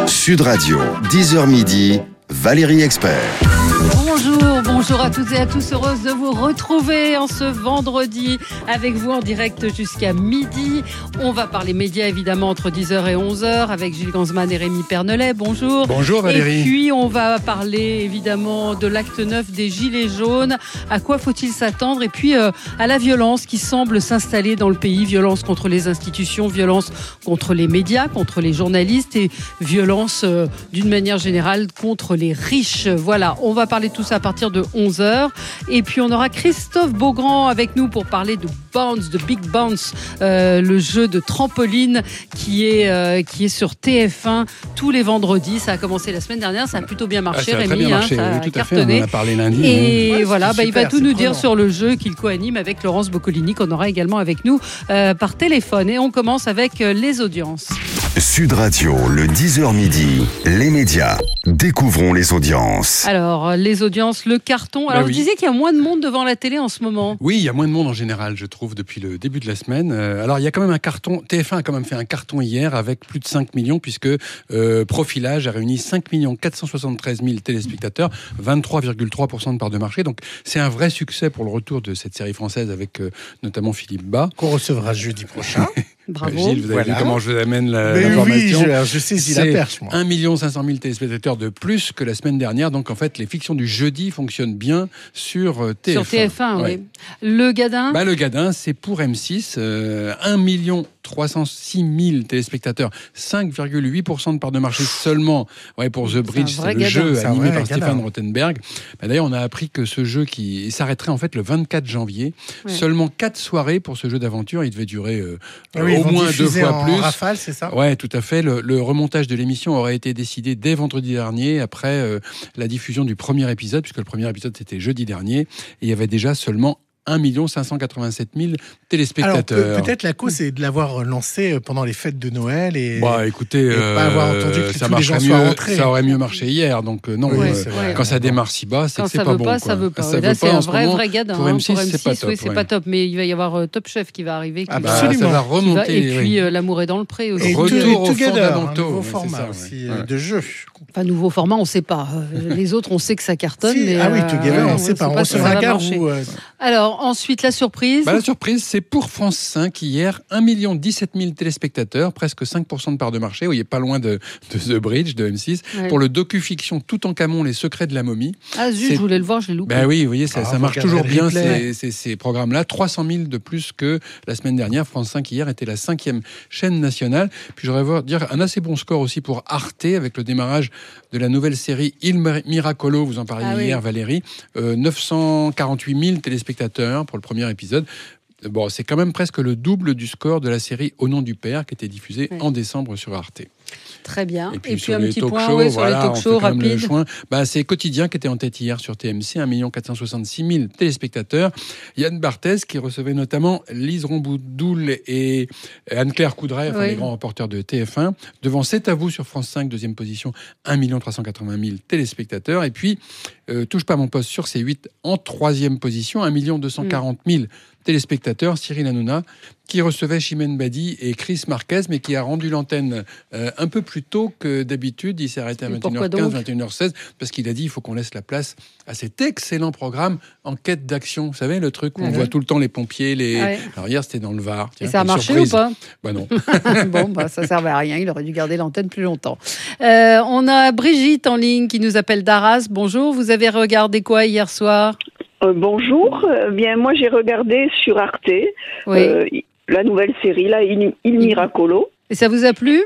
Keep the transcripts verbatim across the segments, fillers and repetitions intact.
Sud Radio, dix heures midi, Valérie Expert. Bonjour, bonjour à toutes et à tous, heureuse de vous retrouver en ce vendredi avec vous en direct jusqu'à midi. On va parler médias évidemment entre dix heures et onze heures avec Gilles Gansman et Rémi Pernelet. Bonjour. Bonjour Valérie. Et puis on va parler évidemment de l'acte neuf des Gilets jaunes. À quoi faut-il s'attendre? Et puis euh, à la violence qui semble s'installer dans le pays. Violence contre les institutions, violence contre les médias, contre les journalistes et violence euh, d'une manière générale contre les riches. Voilà, on va parler de tout ça à partir de onze heures. Et puis on aura Christophe Beaugrand avec nous pour parler de Bounce, de Big Bounce, euh, le jeu de trampoline qui est, euh, qui est sur T F un tous les vendredis. Ça a commencé la semaine dernière, ça a plutôt bien marché, ah, ça a Rémi, bien marché, hein, ça oui, a tout cartonné. à fait, on en a parlé lundi. Et ouais, voilà, bah, super, il va tout nous dire prenant. sur le jeu qu'il co-anime avec Laurence Boccolini qu'on aura également avec nous euh, par téléphone. Et on commence avec euh, les audiences. Sud Radio, le dix heures midi, les médias. Découvrons les audiences. Alors, les audiences, le carton. Alors, bah oui. vous disiez qu'il y a moins de monde devant la télé en ce moment. Oui, il y a moins de monde en général, je trouve, depuis le début de la semaine. Euh, alors, il y a quand même un carton. T F un a quand même fait un carton hier avec plus de cinq millions, puisque euh, Profilage a réuni cinq millions quatre cent soixante-treize mille téléspectateurs, vingt-trois virgule trois pour cent de part de marché. Donc, c'est un vrai succès pour le retour de cette série française avec euh, notamment Philippe Bas. Qu'on recevra jeudi prochain. Bravo. Gilles, vous avez Voilà. vu comment je vous amène la, Mais l'information. oui, je, je saisis la perche, moi. un million cinq cent mille téléspectateurs de plus que la semaine dernière. Donc, en fait, les fictions du jeudi fonctionnent bien sur euh, T F un. Sur T F un, Ouais. oui. Le Gadin. Bah, le Gadin, c'est pour M six, euh, un million trois cent six mille téléspectateurs, cinq virgule huit pour cent de part de marché seulement. Ouais, pour The Bridge, C'est un c'est, vrai le Gadin. jeu C'est un animé vrai par Gadin. Stéphane Rothenberg. Bah, d'ailleurs, on a appris que ce jeu qui s'arrêterait en fait le vingt-quatre janvier. Ouais. Seulement quatre soirées pour ce jeu d'aventure. Il devait durer euh, Ah oui, ils au vont moins deux diffuser fois en plus. rafale, c'est ça? Ouais, tout à fait. Le, le remontage de l'émission aurait été décidé dès vendredi dernier, après euh, la diffusion du premier épisode, puisque le premier épisode c'était jeudi dernier, et il y avait déjà seulement un million cinq cent quatre-vingt-sept mille Alors, téléspectateurs. peut- peut-être la cause, c'est de l'avoir lancé pendant les fêtes de Noël et... Bah, écoutez, et pas avoir entendu que ça tous les gens marcherait soient mieux, rentrés. ça aurait mieux marché hier, donc euh, non. Oui, euh, c'est vrai. quand ça démarre si bas, c'est Quand que c'est ça pas veut bon. pas, quoi. ça veut pas. Ça Ouais, là, veut c'est pas un en ce vrai, moment. vrai Gadin. Pour hein. M six, Pour M six, c'est pas top. oui, c'est ouais. pas top. Mais il va y avoir euh, Top Chef qui va arriver. Qui Ah va- bah, Absolument. ça va qui va- remonter. et puis oui. euh, L'amour est dans le pré aussi. Et Retour to- aux Together, fondamentaux, un nouveau ouais, c'est format ça, aussi ouais. euh, de jeu. Enfin, nouveau format, on ne sait pas. Euh, Les autres, on sait que ça cartonne. Si, mais, ah oui, euh, Together, ouais, on sait pas. On si ça recevra va gare marcher. ou... euh, Alors, ensuite, la surprise. Bah, la surprise, c'est pour France cinq hier, un million dix-sept mille téléspectateurs, presque cinq pour cent de part de marché. Vous voyez, pas loin de, de The Bridge, de M six, Ouais. pour le docu-fiction Toutankhamon, les secrets de la momie. Ah, zut, c'est- je voulais le voir, je l'ai loupé. Ben oui, vous voyez, ça, Ah, ça vous marche regardez toujours le bien replay. ces, ces, ces programmes-là. trois cent mille de plus que la semaine dernière. France cinq hier était la cinquième chaîne nationale. Puis j'aurais voir dire un assez bon score aussi pour Arte avec le démarrage de la nouvelle série Il Miracolo. Vous en parliez Ah oui. hier, Valérie. Euh, neuf cent quarante-huit mille téléspectateurs pour le premier épisode. Bon, c'est quand même presque le double du score de la série Au nom du père qui était diffusée Oui. en décembre sur Arte. Très bien. Et puis, sur un les petit talk point shows, ouais, sur voilà, les on talk fait shows quand même le rapides. choix. Bah, c'est Quotidien qui était en tête hier sur T M C, un million quatre cent soixante-six mille téléspectateurs. Yann Barthès qui recevait notamment Lise Romboudoul et Anne-Claire Coudray, enfin Oui. les grands reporters de T F un. Devant C'est à vous sur France cinq, deuxième position, un million trois cent quatre-vingt mille téléspectateurs. Et puis, euh, Touche pas à mon poste sur C huit en troisième position, un million deux cent quarante mille téléspectateurs. Cyril Hanouna qui recevait Chimène Badi et Chris Marquez, mais qui a rendu l'antenne euh, un peu plus tôt que d'habitude. Il s'est arrêté à Et vingt et une pourquoi heures quinze, donc vingt et une heures seize, parce qu'il a dit il faut qu'on laisse la place à cet excellent programme Enquête d'action. Vous savez, le truc où on Mhm. voit tout le temps les pompiers. Les... Ouais. Alors hier, c'était dans le Var. Et Tiens, ça a quelle marché surprise. ou pas? Bah non. Bon, bah, ça servait à rien. Il aurait dû garder l'antenne plus longtemps. Euh, on a Brigitte en ligne qui nous appelle d'Arras. Bonjour. Vous avez regardé quoi hier soir? Euh, bonjour. Euh, bien, moi, j'ai regardé sur Arte Oui. euh, la nouvelle série, là, Il, Il Miracolo. Et ça vous a plu?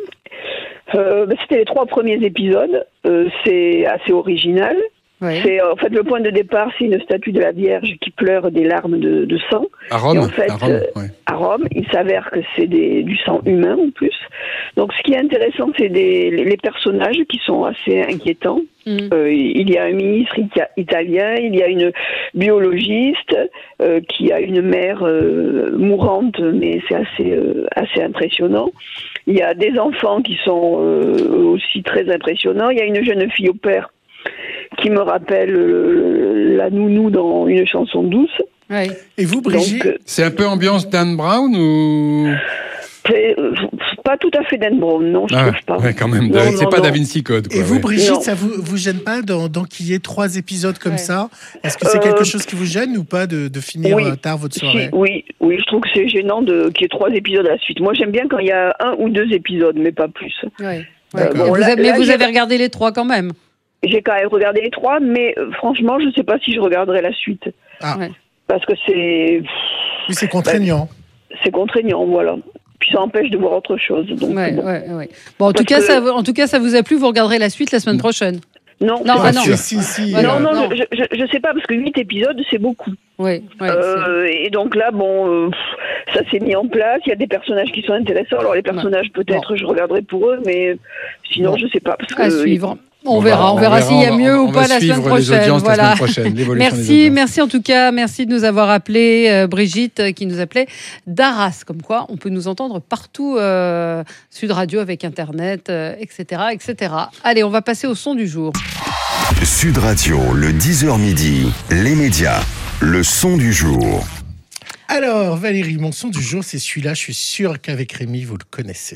Euh, ben, c'était les trois premiers épisodes. Euh, c'est assez original. Oui. C'est en fait le point de départ, c'est une statue de la Vierge qui pleure des larmes de, de sang. À Rome. Et en fait, à Rome, euh, ouais. À Rome, il s'avère que c'est des, du sang humain en plus. Donc, ce qui est intéressant, c'est des, les, les personnages qui sont assez inquiétants. Mmh. Euh, il y a un ministre ita- italien, il y a une biologiste euh, qui a une mère euh, mourante, mais c'est assez, euh, assez impressionnant. Il y a des enfants qui sont euh, aussi très impressionnants. Il y a une jeune fille au père qui me rappelle euh, la nounou dans Une chanson douce. Ouais. Et vous, Brigitte? Donc, C'est un peu ambiance Dan Brown ou... c'est, pas tout à fait Dan Brown, non, je Ah, trouve pas. ouais, quand même. Non, c'est non, pas non. Da Vinci Code. Quoi, Et vous, ouais. Brigitte, Non. ça vous, vous gêne pas d'en- d'enquiller trois épisodes comme Ouais. ça? Est-ce que c'est Euh, quelque chose qui vous gêne ou pas de, de finir oui. euh, tard votre Si, soirée? oui, oui, je trouve que c'est gênant de, qu'il y ait trois épisodes à la suite. Moi, j'aime bien quand il y a un ou deux épisodes, mais pas plus. Ouais. D'accord. Et Bon, vous là- avez- mais là, vous j'ai- avez regardé les trois quand même. J'ai quand même regardé les trois, mais euh, franchement, je ne sais pas si je regarderai la suite. Ah. Ouais. Parce que c'est, Oui, c'est contraignant. c'est contraignant, voilà. Puis ça empêche de voir autre chose. Donc, Ouais, bon. ouais, ouais. Bon, en tout, Parce cas, que- ça, en tout cas, ça vous a plu. Vous regarderez la suite la semaine prochaine. Non, Non, c'est ah pas non. sûr. Si, si, si, Voilà. euh, Non, non, non. Je, je, je sais pas, parce que huit épisodes, c'est beaucoup. Ouais, ouais, Euh, et donc là, bon, euh, pff, ça s'est mis en place. Il y a des personnages qui sont intéressants. Alors les personnages, peut-être, je regarderai pour eux, mais sinon, Bon. je sais pas. Parce c'est- à que suivre. On On verra, va- on verra s'il y a on va- mieux on ou va pas la suivre semaine les prochaine. audiences la Voilà. semaine prochaine, l'évolution des Merci, audiences. merci en tout cas, merci de nous avoir appelé, euh, Brigitte, euh, qui nous appelait d'Arras. Comme quoi, on peut nous entendre partout, euh, Sud Radio avec Internet, euh, et cetera, et cetera. Allez, on va passer au son du jour. Sud Radio, le dix heures midi, les médias, le son du jour. Alors, Valérie, mon son du jour, c'est celui-là. Je suis sûr qu'avec Rémi, vous le connaissez.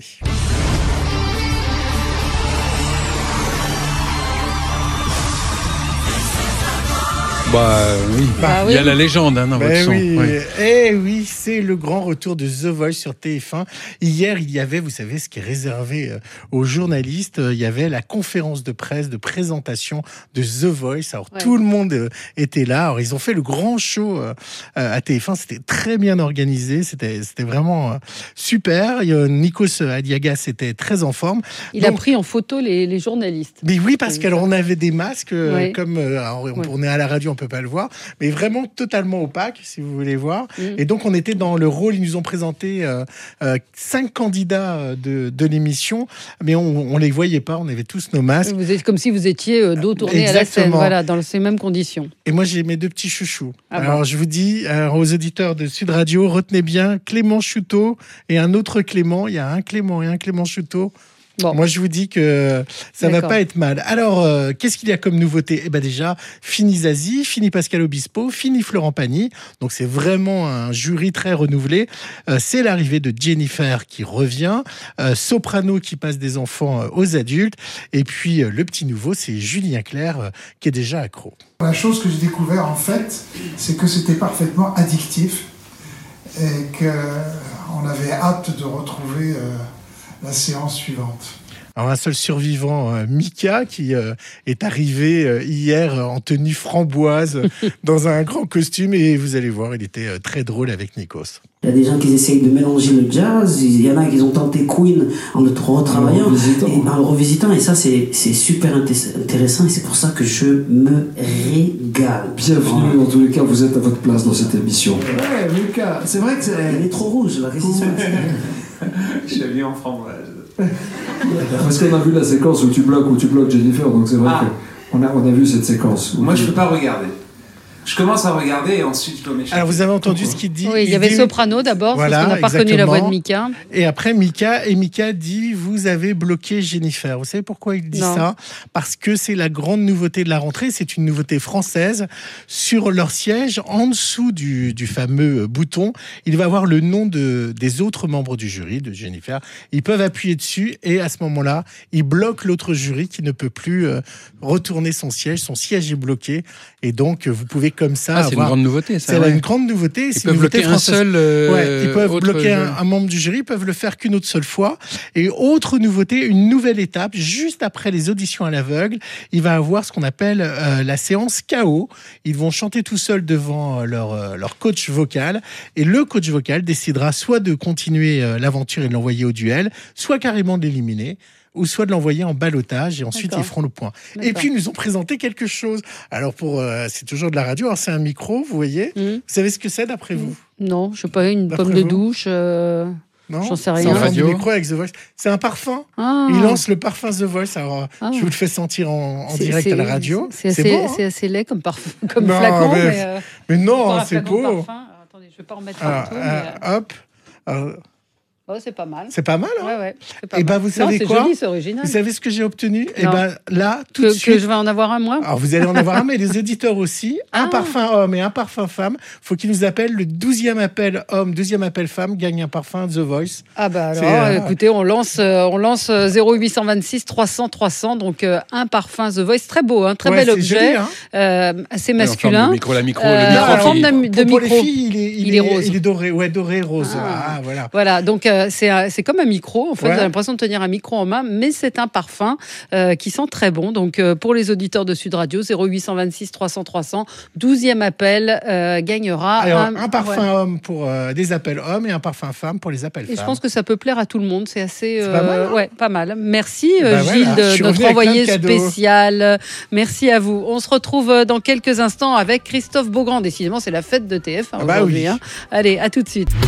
Bah oui, Bah il y a oui. la légende hein, dans votre Ben son. oui, Ouais. eh oui, c'est le grand retour de The Voice sur T F un. Hier, il y avait, vous savez, ce qui est réservé euh, aux journalistes, euh, il y avait la conférence de presse de présentation de The Voice. Alors Ouais. tout le monde euh, était là. Alors ils ont fait le grand show euh, à T F un. C'était très bien organisé. C'était, c'était vraiment euh, super. Il y a Nikos Aliagas était très en forme. Il a Donc- pris en photo les, les journalistes. Mais oui, parce Oui, qu'alors ça. on avait des masques, euh, Ouais. comme euh, alors, on, Ouais. on est à la radio, on peut pas le voir, mais vraiment totalement opaque, si vous voulez voir. Mm. Et donc on était dans le rôle, ils nous ont présenté euh, euh, cinq candidats euh, de, de l'émission, mais on, on les voyait pas, on avait tous nos masques. Vous êtes comme si vous étiez euh, dos tourné à la scène, Exactement. voilà, dans ces mêmes conditions. Et moi j'ai mes deux petits chouchous. Ah alors bon. je vous dis euh, aux auditeurs de Sud Radio, retenez bien Clément Chouteau et un autre Clément. Il y a un Clément et un Clément Chouteau. Bon. Moi, je vous dis que ça va D'accord. pas être mal. Alors, euh, qu'est-ce qu'il y a comme nouveauté? Eh ben déjà, fini Zazie, fini Pascal Obispo, fini Florent Pagny. Donc, c'est vraiment un jury très renouvelé. Euh, c'est l'arrivée de Jennifer qui revient, euh, Soprano qui passe des enfants euh, aux adultes, et puis euh, le petit nouveau, c'est Julien Clerc euh, qui est déjà accro. La chose que j'ai découvert en fait, c'est que c'était parfaitement addictif et qu'on avait hâte de retrouver euh, la séance suivante. Alors, un seul survivant, euh, Mika, qui euh, est arrivé euh, hier euh, en tenue framboise, dans un grand costume, et vous allez voir, il était euh, très drôle avec Nikos. Il y a des gens qui essayent de mélanger le jazz, il y en a qui ont tenté Queen en le retravaillant, En le revisitant. et en le revisitant, et ça c'est c'est super inté- intéressant, et c'est pour ça que je me régale. Bienvenue, en tous les cas, vous êtes à votre place dans cette émission. Ouais, Lucas, c'est vrai que c'est... Elle est trop rouge, là, qu'est-ce qui se passe? Je suis habillé en framboise. Parce qu'on a vu la séquence où tu bloques, où tu bloques Jennifer, donc c'est vrai Ah. qu'on a, on a vu cette séquence. où Moi, tu- je peux pas regarder. Je commence à regarder et ensuite je dois m'échapper. Alors, vous avez entendu ce qu'il dit? Oui, il y avait dit- Soprano d'abord, Voilà, parce qu'on n'a pas reconnu la voix de exactement. Mika. Et après, Mika, et Mika dit, vous avez bloqué Jennifer. Vous savez pourquoi il dit Non. ça? Parce que c'est la grande nouveauté de la rentrée, c'est une nouveauté française. Sur leur siège, en dessous du, du fameux bouton, il va y avoir le nom de, des autres membres du jury, de Jennifer. Ils peuvent appuyer dessus et à ce moment-là, ils bloquent l'autre jury qui ne peut plus euh, retourner son siège. Son siège est bloqué. Et donc, vous pouvez comme ça Ah, c'est une avoir... grande nouveauté, ça. C'est ouais. une grande nouveauté. Ils C'est peuvent une nouveauté bloquer un française. seul. euh, Ouais, ils peuvent autre bloquer jeu. un, un membre du jury, ils peuvent le faire qu'une autre seule fois. Et autre nouveauté, une nouvelle étape, juste après les auditions à l'aveugle, il va avoir ce qu'on appelle euh, la séance K O. Ils vont chanter tout seuls devant euh, leur, euh, leur coach vocal. Et le coach vocal décidera soit de continuer euh, l'aventure et de l'envoyer au duel, soit carrément de l'éliminer, ou soit de l'envoyer en ballottage, et ensuite D'accord. ils feront le point. Et D'accord. puis ils nous ont présenté quelque chose. Alors pour, euh, c'est toujours de la radio, alors c'est un micro, vous voyez. Hmm. Vous savez ce que c'est d'après vous? Non, je sais pas, une D'après pomme de vous douche. euh, Non, J'en sais C'est rien. en forme de Radio. micro avec The Voice. C'est un parfum. Ah. Il lance le parfum The Voice. Alors, Ah. je vous le fais sentir en, en C'est- direct c'est- à la radio. C'est C'est assez, beau, hein c'est assez laid comme, parfum, comme Non, flacon, mais- mais. euh, Mais non, encore un c'est flacon de beau. parfum. Alors, attendez, je vais pas en mettre Alors, partout. euh, mais, euh, hop. Alors, Oh, c'est pas mal. C'est pas mal, hein. Ouais, ouais, c'est pas Et mal. ben vous Non, savez c'est quoi joli, c'est original. Vous savez ce que j'ai obtenu Et Non. ben là, tout que, de suite. que je vais en avoir un moi. Alors vous allez en avoir un, mais les auditeurs aussi. Un Ah. parfum homme et un parfum femme. Faut qu'ils nous appellent. Le douzième appel homme, douzième appel femme gagne un parfum The Voice. Ah bah alors, C'est, euh, écoutez, on lance, euh, on lance euh, zéro huit cent vingt-six trois cents trois cents, donc euh, un parfum The Voice, très beau, hein, très Ouais, bel c'est objet, joli, hein. euh, assez Ouais, en forme masculin. de micro, la micro, Euh, le micro en forme qui- de, de pour, pour les micro. filles, il est, il Il est, est rose. il est doré, ouais, doré rose. Ah. Ah, voilà. Voilà, donc euh, c'est un- c'est comme un micro. En fait, Ouais. vous avez l'impression de tenir un micro en main, mais c'est un parfum euh, qui sent très bon. Donc euh, pour les auditeurs de Sud Radio, zéro huit cent vingt-six trois cents trois cents, douzième appel euh, gagnera Alors, un, un, parfum ouais. homme pour euh, des appels hommes et un parfum femme pour les appels Et femmes. je pense que ça peut plaire à tout le monde. C'est assez, C'est pas mal, hein. ouais, pas mal. Merci Bah euh, voilà, Gilles, je de suis notre revenu avec plein de envoyé cadeaux. spécial. Merci à vous. On se retrouve euh, dans quelques instants avec Christophe Beaugrand. Décidément, c'est la fête de T F un Ah bah aujourd'hui. oui. Hein. Allez, à tout de suite.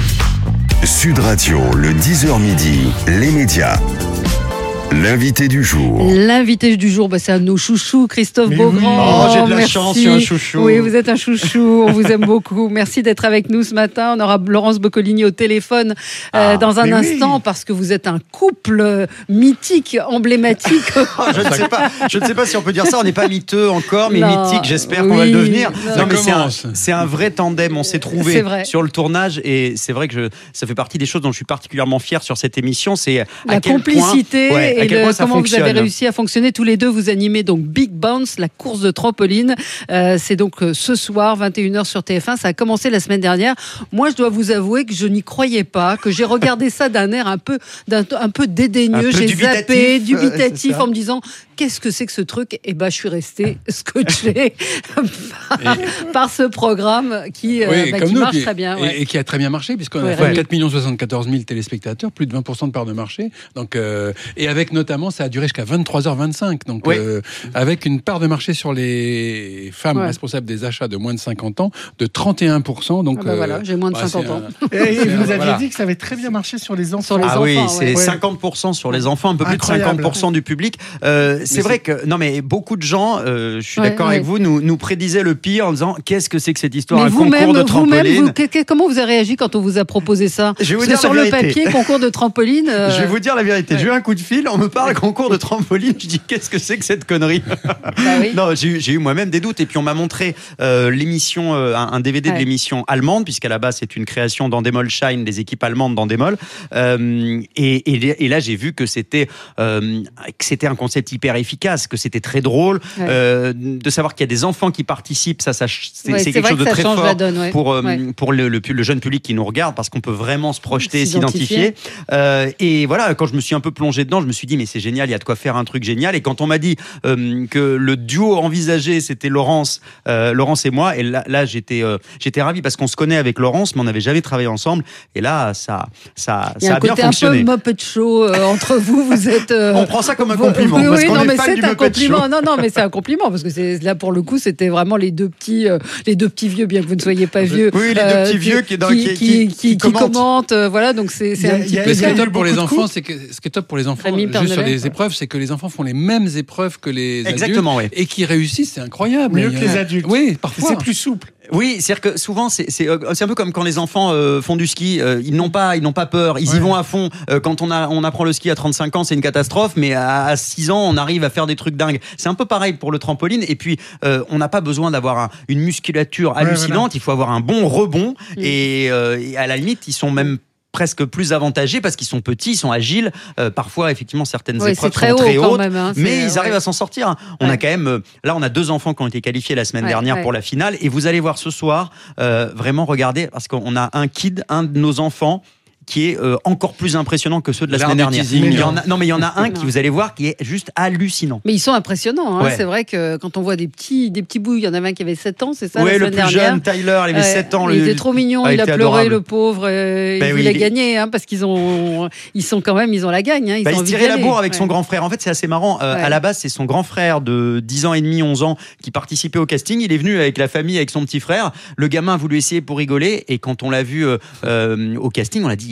Sud Radio, le dix heures midi, les médias. L'invité du jour. L'invité du jour, bah, c'est un de nos chouchous, Christophe Mais Beaugrand. oui. Oh, j'ai de la Merci. chance, je suis un chouchou. Oui, vous êtes un chouchou, on vous aime beaucoup. Merci d'être avec nous ce matin. On aura Laurence Boccolini au téléphone euh, Ah, dans un mais instant oui. parce que vous êtes un couple euh, mythique, emblématique. je ne sais pas, je ne sais pas si on peut dire ça. On n'est pas miteux encore, mais Non, mythique. J'espère oui, qu'on va le devenir. non. mais c'est un, commence. c'est un vrai tandem. On s'est C'est trouvé vrai. sur le tournage, et c'est vrai que je, ça fait partie des choses dont je suis particulièrement fier sur cette émission. C'est à La quel complicité point, ouais, à et quel le- point ça comment vous avez fonctionne. réussi à fonctionner tous les deux. Vous animez donc Big Bounce, la course de trampoline. Euh, c'est donc euh, ce soir, vingt et une heures sur T F un. Ça a commencé la semaine dernière. Moi, je dois vous avouer que je n'y croyais pas, que j'ai regardé ça d'un air un peu, d'un, un peu dédaigneux. Un peu J'ai dubitatif, zappé, euh, dubitatif, c'est ça. en me disant qu'est-ce que c'est que ce truc. Et ben, je suis restée scotchée par, par ce programme qui, euh, Oui, bah, comme qui nous, marche puis- très bien. et, Ouais. et qui a très bien marché, puisqu'on Ouais, a fait ouais. quatre millions soixante-quatorze mille téléspectateurs, plus de vingt pour cent de part de marché. Donc, euh, et avec notamment, ça a duré jusqu'à vingt-trois heures vingt-cinq. Donc, Oui. euh, avec une part de marché sur les femmes Ouais. responsables des achats de moins de cinquante ans de trente et un pour cent. Donc, Ah bah voilà, j'ai moins de bah, cinquante c'est ans. un- Et c'est vous un- aviez voilà. dit que ça avait très bien marché sur les enfants. Sur les Ah enfants, oui, ouais. c'est Ouais. cinquante pour cent sur les enfants, un peu plus Incroyable. de cinquante pour cent du public. Euh, c'est Mais vrai que non, mais beaucoup de gens, euh, je suis Ouais, d'accord ouais. avec vous, nous, nous prédisaient le pire en disant qu'est-ce que c'est que cette histoire, Mais un vous-même, concours de vous-même, trampoline. vous, que- que- comment vous avez réagi quand on vous a proposé ça? Je vais vous Parce dire que sur la le vérité. papier, concours de trampoline. euh, Je vais vous dire la vérité. ouais. J'ai eu un coup de fil, on me parle concours de trampoline. Je dis qu'est-ce que c'est que cette connerie. bah oui. Non, j'ai eu, j'ai eu moi-même des doutes. Et puis on m'a montré euh, l'émission, euh, un, un D V D Ouais. de l'émission allemande, puisqu'à la base c'est une création d'Endemol Shine, des équipes allemandes d'Endemol. Euh, et, et, et là j'ai vu que c'était euh, que c'était un concept hyper efficace, que c'était très drôle, Ouais. euh, de savoir qu'il y a des enfants qui participent. Ça, ça c'est, Ouais, c'est c'est quelque vrai chose que de ça très change fort la donne, ouais. pour euh, Ouais. pour le, le, le jeune public qui nous regarde, parce qu'on peut vraiment se projeter, S'identifier. s'identifier. Euh, et voilà, quand je me suis un peu plongé dedans, je me suis dit mais c'est génial, il y a de quoi faire un truc génial. Et quand on m'a dit euh, que le duo envisagé c'était Laurence, euh, Laurence et moi, et là, là j'étais, euh, j'étais ravi parce qu'on se connaît avec Laurence, mais on n'avait jamais travaillé ensemble. Et là, ça, ça, Il y a ça un a bien côté un peu fonctionné. Muppet Show euh, entre vous. Vous êtes. euh, On prend ça comme un vous- compliment, Oui, parce oui, qu'on non, est mais fan c'est du un Muppet compliment. Show. Non, non, mais c'est un compliment parce que c'est là pour le coup, c'était vraiment les deux petits, euh, les deux petits vieux, bien que vous ne soyez pas vieux. Oui, les deux euh, petits vieux qui, dans- qui, qui, qui, qui, qui commentent. commentent. euh, voilà, donc c'est c'est Il y a- un il petit y a- peu. Mais ce qui il y est a top eu pour les beaucoup de enfants, coups. c'est que ce qui est top pour les enfants, Rémi juste sur Pernelet. les épreuves, c'est que les enfants font les mêmes épreuves que les Exactement, adultes ouais. et qui réussissent, c'est incroyable. Mieux Il y que a- les adultes. Oui, parfois. C'est plus souple. Oui, c'est-à-dire que souvent c'est c'est euh, c'est un peu comme quand les enfants euh, font du ski, euh, ils n'ont pas ils n'ont pas peur, ils y Ouais. vont à fond. Euh, quand on a on apprend le ski à trente-cinq ans, c'est une catastrophe, mais à, à six ans, on arrive à faire des trucs dingues. C'est un peu pareil pour le trampoline. Et puis euh, on n'a pas besoin d'avoir un- une musculature Ouais, hallucinante, voilà. il faut avoir un bon rebond. Mm. Et, euh, et à la limite, ils sont même presque plus avantagés parce qu'ils sont petits, ils sont agiles. Euh, parfois, effectivement, certaines Ouais, épreuves c'est très sont haut très quand hautes. même. hein, Mais c'est- ils arrivent ouais. à s'en sortir. On Ouais. a quand même, euh, là, on a deux enfants qui ont été qualifiés la semaine Ouais, dernière ouais. pour la finale. Et vous allez voir ce soir, euh, vraiment regarder, parce qu'on a un kid, un de nos enfants, qui est euh, encore plus impressionnant que ceux de la L'art semaine du dernière. teasing. Il y en a, non, mais il y en a un Non. qui, vous allez voir, qui est juste hallucinant. Mais ils sont impressionnants. Hein. Ouais. C'est vrai que quand on voit des petits, des petits bouts, il y en avait un qui avait sept ans, c'est ça, Ouais, la le semaine plus dernière. jeune, Tyler, il avait Ouais, sept ans. Il le- était trop mignon, Ah, il a était pleuré, adorable. le pauvre. euh, Ben il oui, voulait il- gagner, hein, parce qu'ils ont, ils sont quand même, ils ont la gagne. Hein, ils Bah, ont il se envie tirait d'y la aller. bourre avec son Ouais. grand frère. En fait, c'est assez marrant. Euh, Ouais. À la base, c'est son grand frère de dix ans et demi, onze ans, qui participait au casting. Il est venu avec la famille, avec son petit frère. Le gamin a voulu essayer pour rigoler. Et quand on l'a vu euh, euh, au casting, on l'a dit,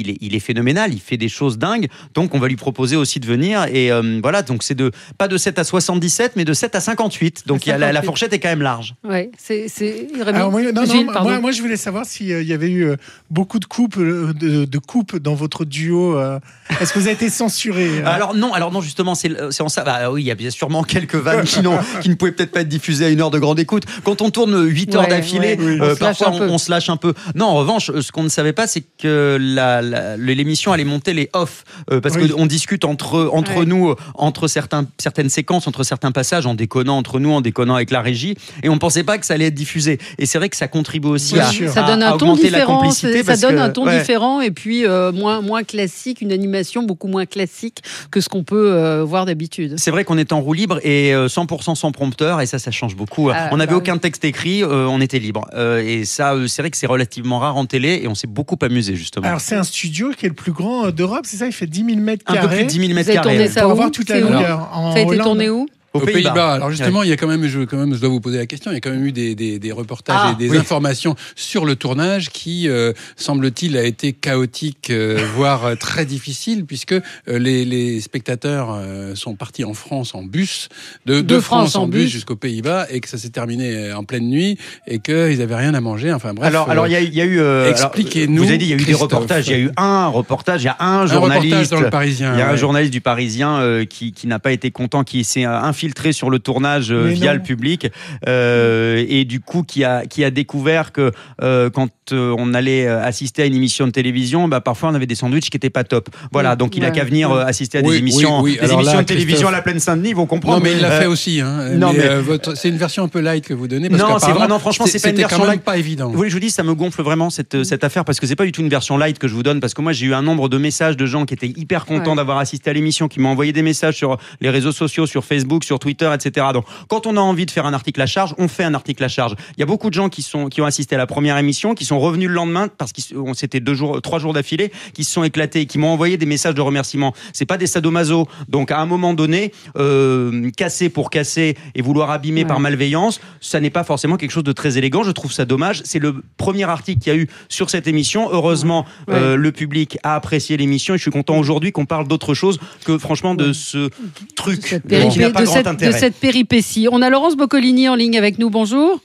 il est, il est phénoménal, il fait des choses dingues. Donc, on va lui proposer aussi de venir. Et euh, voilà, donc c'est de, pas de sept à soixante-dix-sept, mais de sept à cinquante-huit. Donc, il y a, la, la fourchette est quand même large. Ouais, c'est. c'est... Rémi, Alors, moi, non, non, Gilles, moi, moi, je voulais savoir s'il euh, y avait eu euh, beaucoup de coupes, euh, de, de coupes dans votre duo. Euh, est-ce que vous avez été censuré euh Alors non, alors non, justement, c'est, c'est en ça. Bah oui, il y a bien sûrement quelques vannes qui, n'ont, qui ne pouvaient peut-être pas être diffusées à une heure de grande écoute. Quand on tourne huit heures Ouais, d'affilée, ouais, euh, on se parfois lâche un on, peu. on se lâche un peu. Non, en revanche, ce qu'on ne savait pas, c'est que la, la, l'émission allait monter les off, euh, parce Oui. qu'on discute entre entre Ouais. nous, entre certains certaines séquences, entre certains passages, en déconnant entre nous, en déconnant avec la régie, et on pensait pas que ça allait être diffusé. Et c'est vrai que ça contribue aussi Bien à, sûr. Ça à- donne à un ton augmenter la différent, complicité, ça parce donne que- un ton ouais. différent et puis euh, moins, moins classique, une animation beaucoup moins classique que ce qu'on peut euh, voir d'habitude. C'est vrai qu'on est en roue libre et euh, cent pour cent sans prompteur, et ça, ça change beaucoup. Ah, on n'avait bah aucun texte écrit, euh, on était libre. Euh, et ça, euh, c'est vrai que c'est relativement rare en télé, et on s'est beaucoup amusé, justement. Alors, c'est un studio qui est le plus grand euh, d'Europe, c'est ça? Il fait dix mille mètres Un carrés. peu plus de dix mille Vous mètres avez carrés. tourné ouais. ça Pour où avoir toute la C'est où longueur. En Ça a été Hollande. tourné où? Aux Aux Pays-Bas. Pays-Bas. Alors justement, il y a quand même, je, quand même, je dois vous poser la question, il y a quand même eu des, des, des reportages Ah, et des oui. informations sur le tournage qui, euh, semble-t-il, a été chaotique, euh, voire euh, très difficile, puisque euh, les, les spectateurs euh, sont partis en France en bus, de, de, De France, France en en bus bus. jusqu'aux Pays-Bas, et que ça s'est terminé en pleine nuit, et qu'ils n'avaient rien à manger. Enfin bref. Alors, euh, alors il y a, eu- il y a eu. euh, expliquez-nous, alors, vous avez dit, il y a eu des Christophe. reportages. Il y a eu un reportage. Il y a un un journaliste. reportage dans le Parisien. Il y a un ouais. journaliste du Parisien euh, qui, qui n'a pas été content, qui s'est euh, infiltré sur le tournage euh, Mais via non. le public, euh, et du coup qui a qui a découvert que euh, quand euh, on allait euh, assister à une émission de télévision, bah parfois on avait des sandwichs qui étaient pas top. Voilà, Oui, donc il a ouais, qu'à venir ouais. euh, assister à Oui, des émissions, oui, oui. des Alors émissions là, de télévision Christophe- à la Plaine Saint-Denis, ils vont comprendre. Non, mais il l'a Euh, fait aussi. Hein. non, mais, mais- euh, votre, c'est une version un peu light que vous donnez. Parce Non, c'est qu'apparemment, vrai, non, franchement, c'est pas une c'était version quand même light. pas évident. Oui, je vous dis, ça me gonfle vraiment cette, cette affaire, parce que c'est pas du tout une version light que je vous donne, parce que moi j'ai eu un nombre de messages de gens qui étaient hyper contents Ouais. d'avoir assisté à l'émission, qui m'ont envoyé des messages sur les réseaux sociaux, sur Facebook, sur Twitter, et cetera. Donc quand on a envie de faire un article à charge, on fait un article à charge. Il y a beaucoup de gens qui sont qui ont assisté à la première émission, qui sont revenus le lendemain parce que c'était deux jours, trois jours d'affilée, qui se sont éclatés, qui m'ont envoyé des messages de remerciements. C'est pas des sadomaso. Donc à un moment donné, euh, casser pour casser et vouloir abîmer Ouais. par malveillance, ça n'est pas forcément quelque chose de très élégant. Je trouve ça dommage. C'est le premier article qu'il y a eu sur cette émission. Heureusement, Ouais. euh, le public a apprécié l'émission, et je suis content aujourd'hui qu'on parle d'autre chose que franchement de ce truc De cette, qui péripé- n'a pas de grand cette- de intérêt. cette péripétie. On a Laurence Boccolini en ligne avec nous. Bonjour.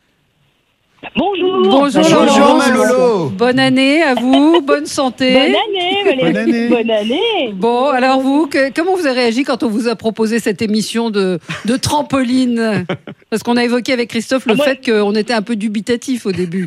Bonjour. Bonjour, Bonjour, Laurence. Malolo. Bonne année à vous. Bonne santé. Bonne année, Valérie. Bonne année. Bonne année. Bon, alors vous, que- comment vous avez réagi quand on vous a proposé cette émission de, de trampoline? Parce qu'on a évoqué avec Christophe le Ah, moi- fait qu'on était un peu dubitatif au début.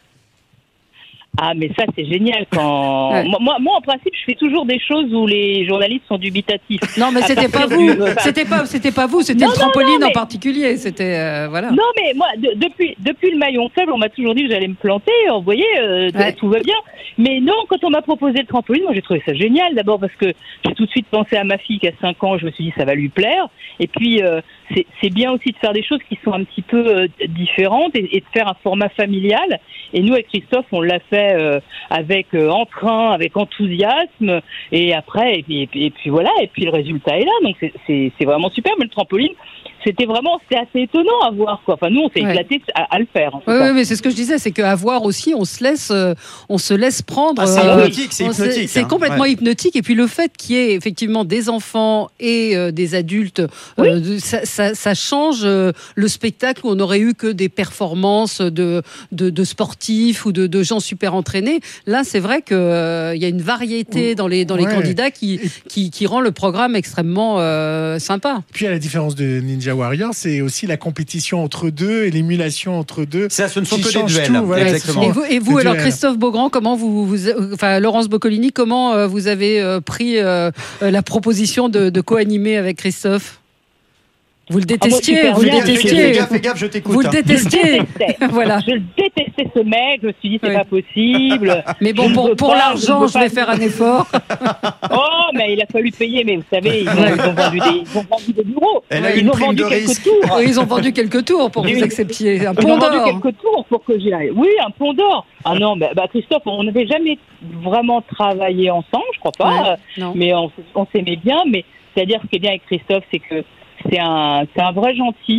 Ah, mais ça, c'est génial quand. Ouais. Moi, moi, moi, en principe, je fais toujours des choses où les journalistes sont dubitatifs. Non, mais À c'était pas partir vous. du- enfin, C'était pas, c'était pas vous. C'était Non, le non, trampoline non, en mais- particulier. C'était euh, voilà. Non, mais moi, de- depuis, depuis le maillon faible, on m'a toujours dit que j'allais me planter. Vous voyez, euh, Ouais. tout va bien. Mais non, quand on m'a proposé le trampoline, moi, j'ai trouvé ça génial. D'abord parce que j'ai tout de suite pensé à ma fille qui a cinq ans. Je me suis dit, ça va lui plaire. Et puis, euh, c'est c'est bien aussi de faire des choses qui sont un petit peu euh, différentes et, et de faire un format familial. Et nous, avec Christophe, on l'a fait euh, avec euh, entrain, avec enthousiasme. Et après, et puis, et puis, et puis voilà. Et puis le résultat est là. Donc c'est- c'est c'est vraiment super. Mais le trampoline, c'était vraiment, c'était assez étonnant à voir, quoi. Enfin, nous, on s'est Ouais. éclatés à, à le faire. En tout Oui, cas. oui, mais c'est ce que je disais, c'est qu'à voir aussi, on se laisse, euh, on se laisse prendre. Ah, c'est euh, hypnotique, c'est on- hypnotique, C'est hein. complètement Ouais. hypnotique. Et puis le fait qu'il y ait effectivement des enfants et euh, des adultes, euh, de- ça, ça, ça change euh, le spectacle où on n'aurait eu que des performances de, de, de sportifs ou de, de gens super entraînés. Là, c'est vrai qu'il il y a une variété dans les, dans les Ouais. candidats qui, qui, qui rend le programme extrêmement euh, sympa. Puis à la différence de Ninja Warrior, c'est aussi la compétition entre deux et l'émulation entre deux. Ça, ce ne sont qui que des change duels. tout, voilà. Exactement. Et vous, et vous Le alors duel. Christophe Beaugrand, comment vous, vous euh, enfin Laurence Boccolini, comment euh, vous avez euh, pris euh, euh, la proposition de, de co-animer avec Christophe? Vous le détestiez, super vous le bien. Fais détestiez, gaffe, fais gaffe, je t'écoute. vous le hein. détestiez. détestais. Voilà. Je détestais ce mec, je me suis dit c'est Oui. pas possible. Mais bon, Je pour, veux pour pas, l'argent, veux je pas. vais faire un effort. Oh, mais il a fallu payer, mais vous savez, ils ont, Ouais. ils ont vendu, des, ils ont vendu des bureaux. Elle a ils une ont prime vendu de quelques risque. tours. Ils ont vendu quelques tours pour que J'ai vous eu- acceptiez un Ils pont ont vendu d'or. quelques tours pour que j'y aille. Oui, un pont d'or. Ah non, bah, bah, Christophe, on n'avait jamais vraiment travaillé ensemble, je crois pas. Ouais, euh, non. mais on, on s'aimait bien. Mais c'est-à-dire, ce qui est bien avec Christophe, c'est que c'est un, c'est un vrai gentil.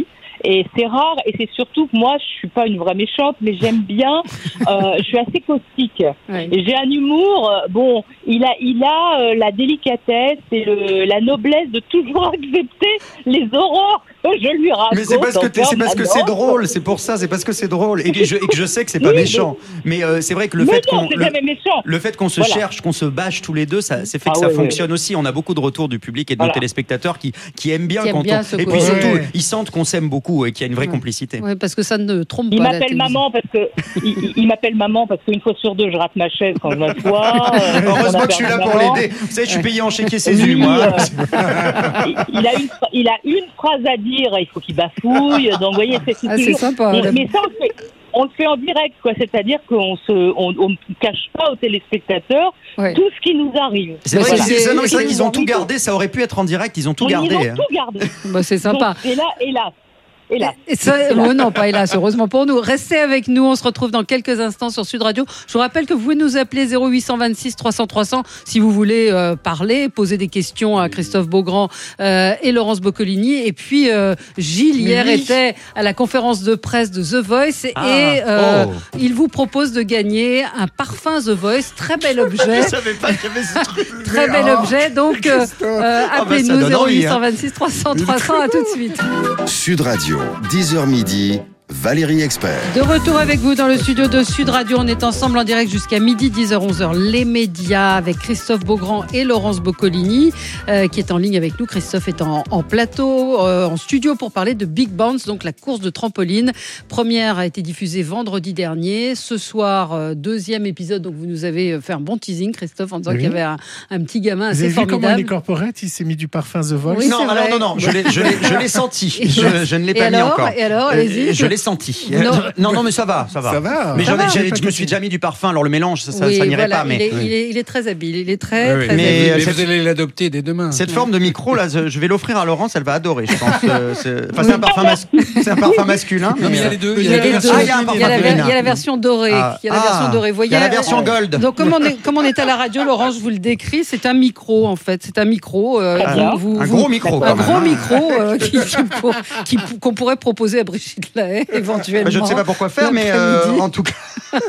Et c'est rare, et c'est surtout que moi, je suis pas une vraie méchante, mais j'aime bien, euh, je suis assez caustique. Ouais. Et j'ai un humour, euh, bon, il a, il a euh, la délicatesse et le, la noblesse de toujours accepter les horreurs que je lui raconte. Mais c'est parce que, t'es- c'est, parce que c'est drôle, c'est pour ça, c'est parce que c'est drôle. Et que je, et que je sais que c'est pas Oui, méchant. Mais euh, c'est vrai que le Mais fait non, qu'on. c'est Le, jamais méchant. le fait qu'on se Voilà. cherche, qu'on se bâche tous les deux, ça, c'est fait que Ah ça ouais, fonctionne aussi. On a beaucoup de retours du public et de Voilà. nos téléspectateurs qui, qui aiment bien Qui aiment quand bien on. ce Et puis côté. surtout, Ouais. ils sentent qu'on s'aime beaucoup et qu'il y a une vraie Ouais. complicité. Ouais, parce que ça ne trompe Il pas. la m'appelle télévision. maman parce que il, il- il m'appelle maman parce qu'une fois sur deux je rate ma chaise quand je m'assois. Euh, on Heureusement a que je suis là perdu pour maman. l'aider. Vous savez, je suis payé en chéquier Oui, Césu, moi. euh, il, il a une, il a une phrase à dire, il faut qu'il bafouille. Donc, vous voyez, c'est, c'est Ah, c'est toujours. sympa. Mais, la- mais ça, on le fait, on le fait en direct, quoi. C'est-à-dire qu'on se, on, on ne cache pas aux téléspectateurs Ouais. tout ce qui nous arrive. C'est vrai, Voilà. qu'ils- c'est- non, mais c'est vrai Ils qu'ils ont ont tout mis- gardé. Ça aurait pu être en direct. Ils ont tout On- gardé. Ils hein. ont tout gardé. Bah, c'est sympa. Donc, et là, hélas, hélas. Et ça, oh non, pas hélas, heureusement pour nous. Restez avec nous, on se retrouve dans quelques instants sur Sud Radio. Je vous rappelle que vous pouvez nous appeler zéro huit cent vingt-six trois cents trois cents si vous voulez euh, parler, poser des questions à Christophe Beaugrand euh, et Laurence Boccolini. Et puis euh, Gilles hier oui. était à la conférence de presse de The Voice Ah, et euh, oh. il vous propose de gagner un parfum The Voice, très bel Je objet. savais pas qu'il y avait ce truc. Très bel objet, donc euh, euh, Ah bah, ça appelez-nous donne zéro envie, huit cent vingt-six trois cents trois cents, à tout de suite. Sud Radio, dix heures midi, Valérie Expert. De retour avec vous dans le studio de Sud Radio. On est ensemble en direct jusqu'à midi, dix heures, onze heures. Les médias avec Christophe Beaugrand et Laurence Boccolini euh, qui est en ligne avec nous. Christophe est en, en plateau, euh, en studio pour parler de Big Bounce, donc la course de trampoline. Première a été diffusée vendredi dernier. Ce soir, euh, deuxième épisode. Donc vous nous avez fait un bon teasing, Christophe, en disant Oui. qu'il y avait un, un petit gamin Vous assez avez vu comment formidable. les corporates, il s'est mis du parfum The Voice. Oui, non, c'est alors vrai. non, non, je l'ai, je l'ai, je l'ai senti. Et- Je, je ne l'ai et pas mis alors, encore. et alors, Euh, allez-y. Je l'ai senti. Non. non, non, mais ça va, ça va. Ça va. Mais Ça j'en ai- va. j'avais- je me suis déjà mis du parfum. Alors le mélange, ça, ça, Oui, ça n'irait voilà, pas. Mais il, est, il, est, il est très habile. Il est très, Oui, oui. très Mais, habile. euh, Mais cette- vous allez l'adopter dès demain. cette forme de micro là, je je vais l'offrir à Laurence. Elle va adorer, je pense. Euh, c'est, enfin, c'est un parfum, mas- c'est un parfum masculin. Non, mais il y a euh, les deux. Il y a les deux. Ah, il y a un Il y a parfum la, ver- féminin. il y a la version dorée. Ah. Il y a la version Ah. dorée. Vous Il y a voyez, la version euh, gold. Donc, comme on, est, comme on est à la radio, Laurent, je vous le décris, c'est un micro, en fait. C'est un micro. euh, Très vous- bien. vous- Un vous- gros micro, Un quand même, gros hein. micro euh, qui, qui pour- qui- qu'on pourrait proposer à Brigitte Lahaie, éventuellement. Bah, je ne sais pas pourquoi faire, mais euh, l'après-midi. en tout cas.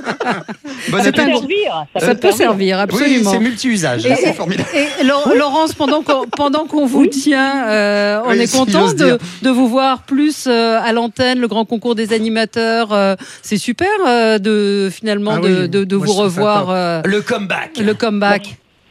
Bon Ça peut appétit. servir. Ça peut servir, Oui, absolument. c'est multi-usage. Et, C'est formidable. et Laure- Laurence, pendant qu'on, pendant qu'on vous tient, euh, on Oui, est si content j'ose de, dire. de vous voir plus euh, à l'antenne, le grand concours des animateurs. euh, c'est super euh, de finalement Ah de, oui, de, de moi, vous je trouve ça revoir top. euh, Le comeback. le comeback.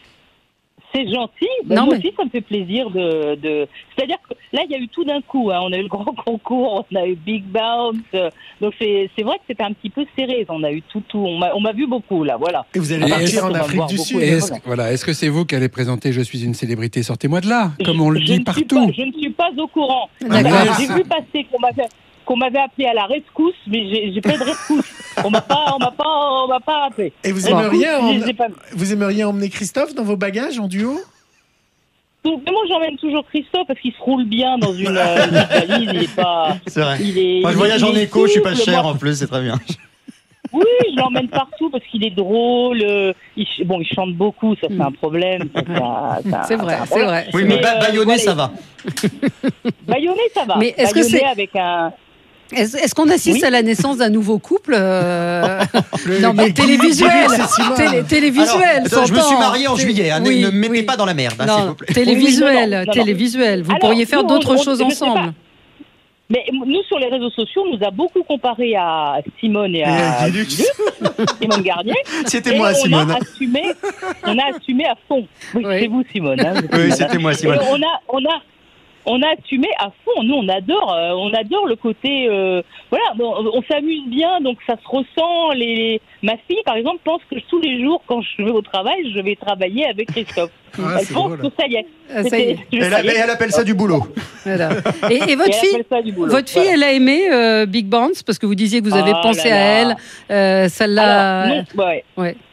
C'est gentil. Ben, Non, moi mais- aussi, ça me fait plaisir de. de... C'est-à-dire que là, il y a eu tout d'un coup. Hein. On a eu le grand concours, on a eu Big Bounce. euh, Donc c'est, c'est vrai que c'était un petit peu serré. On a eu tout, tout. On m'a, on m'a vu beaucoup là. Voilà. Et vous allez Et partir est-ce- en on va Afrique voir du beaucoup Sud. Et de- est-ce, voilà, est-ce que c'est vous qui allez présenter Je suis une célébrité, sortez-moi de là, comme Je- on le je dit ne suis partout. pas- je ne suis pas au courant. D'accord. J'ai vu passer qu'on m'avait, qu'on m'avait appelé à la rescousse, mais j'ai, j'ai pas eu de rescousse. On m'a pas, on m'a pas, on m'a pas appelé. Et vous Rescousse, aimeriez, je emmener- les ai pas- vous aimeriez emmener Christophe dans vos bagages en duo? Donc, mais moi, j'emmène toujours Christophe parce qu'il se roule bien dans une, euh, une valise. Il est pas. C'est vrai. Il est, Moi, je il voyage est- en il est éco, je suis pas souple, cher moi. en plus, c'est très bien. Oui, je l'emmène partout parce qu'il est drôle. euh, il, ch- bon, il chante beaucoup, ça c'est un problème. ça, c'est un- c'est un- C'est vrai, un c'est problème. vrai. Oui, c'est mais vrai. ba- euh, baïonné, voilà. ça va. Baïonné, ça va. Mais est-ce que Baïonné c'est- avec un. Est-ce, est-ce qu'on assiste Oui. à la naissance d'un nouveau couple euh, Le- Non, mais le- télévisuel, c'est Simone. Télé- télévisuel. Alors, attends, je me suis s'entend. marié en Té- juillet, hein, ne- oui, ne me mettez oui. pas dans la merde, hein, s'il Non, vous plaît. télévisuel, Oui, non, non, non, non. télévisuel. Vous Alors, pourriez faire nous, d'autres on- on- choses je sais ensemble. pas. Mais nous, sur les réseaux sociaux, on nous a beaucoup comparé à Simone et Et à à Guilux. Simone Garnier. C'était Et moi, on Simone. A assumé, on a assumé à fond. Oui, Oui. c'est vous, Simone. hein, vous- Oui, c'était moi, Simone. Et on a, on a, on a assumé à fond. Nous, on adore, euh, on adore le côté. euh, voilà, bon, on, on s'amuse bien, donc ça se ressent. Les, ma fille, par exemple, pense que tous les jours, quand je vais au travail, je vais travailler avec Christophe. Ah, Elle c'est pense drôle. que ça y est. Ah, ça y est. C'était- Elle, ça a- y est. elle appelle ça du boulot. Voilà. Et, et Et votre elle fille, appelle ça du boulot. votre fille, Voilà. elle a aimé euh, Big Bounce parce que vous disiez que vous avez Ah pensé là à là. elle. Euh, ça l'a. Alors, non, ouais. Ouais.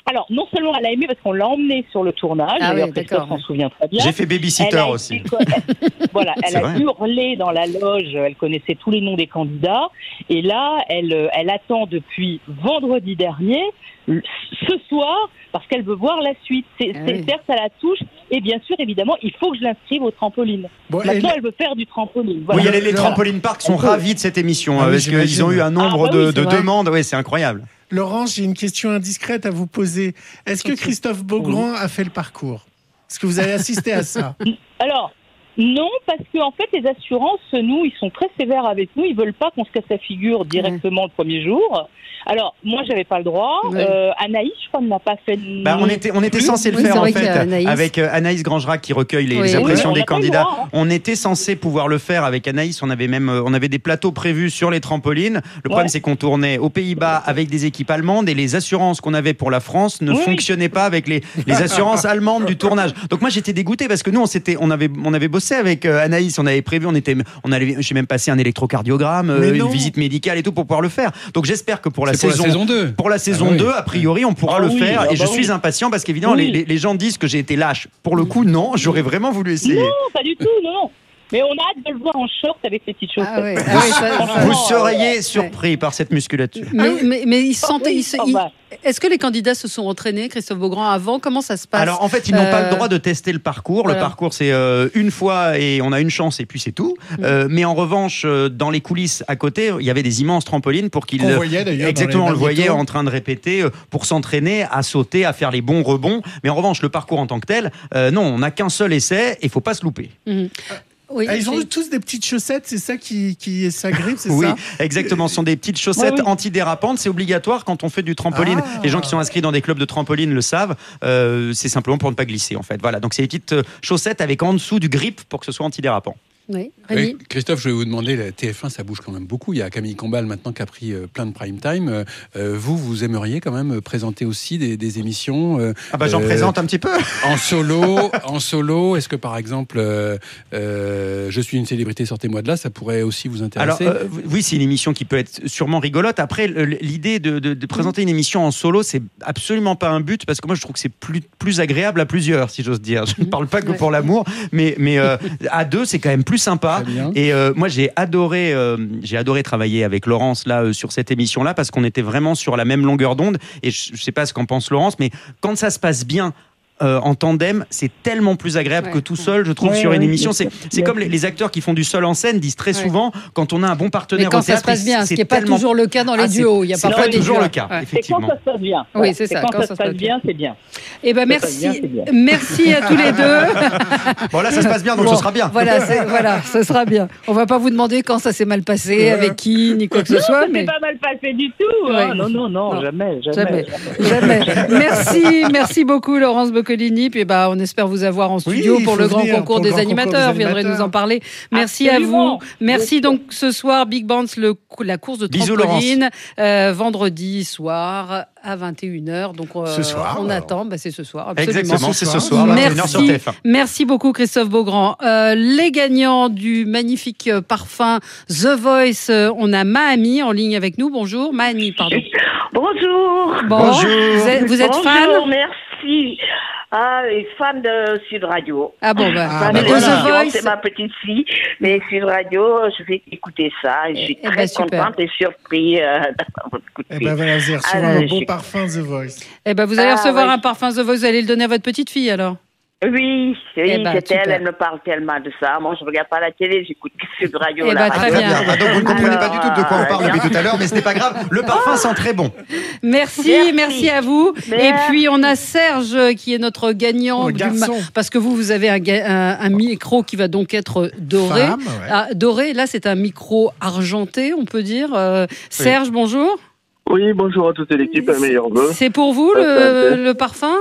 Alors, non seulement elle a aimé parce qu'on l'a emmenée sur le tournage, Ah d'ailleurs, oui, Christophe d'accord. s'en souvient très bien. J'ai fait babysitter Elle a aussi. été- elle- voilà, elle C'est a vrai. hurlé dans la loge, elle connaissait tous les noms des candidats, et là, elle, euh, elle attend depuis vendredi dernier, le- ce soir, parce qu'elle veut voir la suite. C'est, Ah c'est oui. certes, ça la touche, et bien sûr, évidemment, il faut que je l'inscrive au trampoline. Bon, et Maintenant, le- elle veut faire du trampoline. Voilà. Oui, les, les le- trampoline parks sont on peut- ravis de cette émission, Ah euh, oui, parce qu'ils ont j'imagine. eu un nombre Ah bah oui, de, c'est de vrai. demandes. Oui, c'est incroyable. Laurence, j'ai une question indiscrète à vous poser. Est-ce que Christophe Beaugrand a fait le parcours? Est-ce que vous avez assisté à ça? Alors, non, parce que en fait, les assurances, nous, ils sont très sévères avec nous. Ils veulent pas qu'on se casse la figure directement le premier jour. Alors, moi, j'avais pas le droit. Ouais. Euh, Anaïs, je crois, n'a pas fait. de- Bah, on était, on était plus. censé le Oui, faire c'est en vrai qu'il y fait a Anaïs. avec euh, Anaïs Grangerac qui recueille les, Oui. les impressions Oui, mais on des n'a pas eu le candidats. droit, hein. On était censé pouvoir le faire avec Anaïs. On avait même, euh, on avait des plateaux prévus sur les trampolines. Le problème, Ouais. c'est qu'on tournait aux Pays-Bas avec des équipes allemandes et les assurances qu'on avait pour la France ne Oui. fonctionnaient pas avec les, les assurances allemandes du tournage. Donc moi, j'étais dégoûté parce que nous, on s'était, on avait, on avait bossé avec euh, Anaïs. On avait prévu, on était, on allait, j'ai même passé un électrocardiogramme, euh, Mais une non. visite médicale et tout pour pouvoir le faire. Donc j'espère que pour la C'est pour la saison, saison deux. pour la saison Ah oui. deux, a priori, on pourra Ah le oui, faire. ah et je bah suis oui. impatient parce qu'évidemment, Oui. les, les- les gens disent que j'ai été lâche. Pour le coup, non, j'aurais vraiment voulu essayer. Non, pas du tout, non, non. Mais on a hâte de le voir en short avec ses petites chaussettes. Ah ouais, ah ouais, ça- ça- Vous Oh, seriez surpris par cette musculature. Mais, mais, mais ils se sentaient. oui, ils se- ah ils- bah. Est-ce que les candidats se sont entraînés, Christophe Beaugrand, avant? Comment ça se passe? Alors en fait, ils n'ont pas Euh, le droit de tester le parcours. voilà. Le parcours, c'est euh, une fois et on a une chance et puis c'est tout. Mm. Euh, mais en revanche, euh, dans les coulisses à côté, il y avait des immenses trampolines pour qu'ils Qu'on voyait d'ailleurs. exactement dans on les le voyait magnétos. en train de répéter euh, pour s'entraîner à sauter, à faire les bons rebonds. Mais en revanche, le parcours en tant que tel, euh, non, on n'a qu'un seul essai et il faut pas se louper. Mhm. Oui, Ah, ils ont c'est- eu tous des petites chaussettes, c'est ça qui, qui s'agrippe, c'est Oui, ça? exactement. Ce sont des petites chaussettes Ouais, oui. antidérapantes. C'est obligatoire quand on fait du trampoline. Ah. Les gens qui sont inscrits dans des clubs de trampoline le savent. Euh, c'est simplement pour ne pas glisser, en fait. Voilà. Donc, c'est des petites euh, chaussettes avec en dessous du grip pour que ce soit antidérapant. Oui, Rémi. Oui, Christophe, je vais vous demander, la T F un, ça bouge quand même beaucoup. Il y a Camille Combal maintenant qui a pris euh, plein de prime time. Euh, euh, vous, vous aimeriez quand même présenter aussi des, des émissions euh, Ah bah j'en euh, présente un petit peu. en solo. En solo, est-ce que par exemple, euh, euh, je suis une célébrité, sortez-moi de là, ça pourrait aussi vous Alors intéresser? euh, oui, c'est une émission qui peut être sûrement rigolote. Après, le- l'idée de, de- de présenter une émission en solo, c'est absolument pas un but parce que moi je trouve que c'est plus, plus agréable à plusieurs, si j'ose dire. Je ne parle pas que Ouais. pour l'amour, mais, mais euh, à deux, c'est quand même plus sympa. Très bien. Et euh, moi, j'ai adoré, euh, j'ai adoré travailler avec Laurence là euh, sur cette émission-là parce qu'on était vraiment sur la même longueur d'onde. Et je, je sais pas ce qu'en pense Laurence, mais quand ça se passe bien. Euh, en tandem, c'est tellement plus agréable Ouais. que tout seul, je trouve, Ouais, sur une ouais, émission. bien C'est, sûr. c'est Bien comme les, les acteurs qui font du seul en scène disent très Ouais. souvent, quand on a un bon Mais partenaire quand au ça théâtre, se passe bien, ce c'est qui n'est pas tellement- toujours le cas dans les Ah, c'est- duos. Il y a c'est parfois pas des toujours duos. le cas, Ouais. C'est quand effectivement. ça se passe bien. Oui, c'est ça, Quand, quand ça se passe bien, c'est bien. Eh ben Ça se passe bien, merci, c'est bien. merci à tous les deux. Bon là, ça se passe bien, donc Bon, ce sera bien. Voilà, c'est- voilà, ce sera bien. On va pas vous demander quand ça s'est mal passé, avec qui, ni quoi que ce Non, soit, ça mais s'est pas mal passé du tout. hein. Ouais. Non, non, non, Non. jamais, jamais. jamais, jamais. Merci, merci beaucoup Laurence Boccolini. Puis bah, on espère vous avoir en studio Oui, il pour faut le grand venir, concours pour le des grand concours animateurs. des Viendrez animateurs. nous en parler. Merci Absolument. à vous. Merci donc ce soir Big Bands, le, la course de Bisous, trampoline, euh, vendredi soir à vingt et une heures. Donc euh, Ce soir, on alors. attend. Bah, c'est ce soir. Absolument. Exactement, Ce c'est ce soir. soir, vingt et une heures sur Merci, T F un. merci beaucoup Christophe Beaugrand. Euh, les gagnants du magnifique euh, parfum The Voice, euh, on a Mahami en ligne avec nous. Bonjour, Mahami, pardon. Bonjour. Bon, Bonjour. Vous êtes, vous êtes Bonjour, fan merci. Ah, et fan de Sud Radio. Ah bon, bah, Ah, Fan mais de de voilà. The l'émission, Voice. c'est ma petite fille, mais Sud Radio, je vais écouter ça. Et je suis Eh ben, très super. contente et surprise euh, d'avoir votre coup de Eh fil. ben voilà, vous allez recevoir Ah, un je beau suis- parfum The Voice. Eh ben, vous allez Ah, recevoir ouais. un parfum The Voice, vous allez le donner à votre petite fille alors. Oui, oui, Eh ben, c'est elle, super. elle me parle tellement de ça. Moi, je regarde pas la télé, j'écoute que Sud Radio. Eh la ben, très radio. bien. Ah, donc vous ne comprenez pas Alors, du tout de quoi on parle euh, depuis tout à l'heure, mais ce n'est pas grave. Le parfum sent très bon. Merci, merci, Merci. à vous. Merci. Et puis on a Serge qui est notre gagnant. Oh, du garçon. ma- Parce que vous, vous avez un, ga- un- un micro qui va donc être doré. Femme, ouais. Ah, doré, là c'est un micro argenté, on peut dire. Euh, Serge, bonjour. Oui, bonjour à toute l'équipe, à meilleur vœu. C'est pour vous Ça, le, ça, le parfum?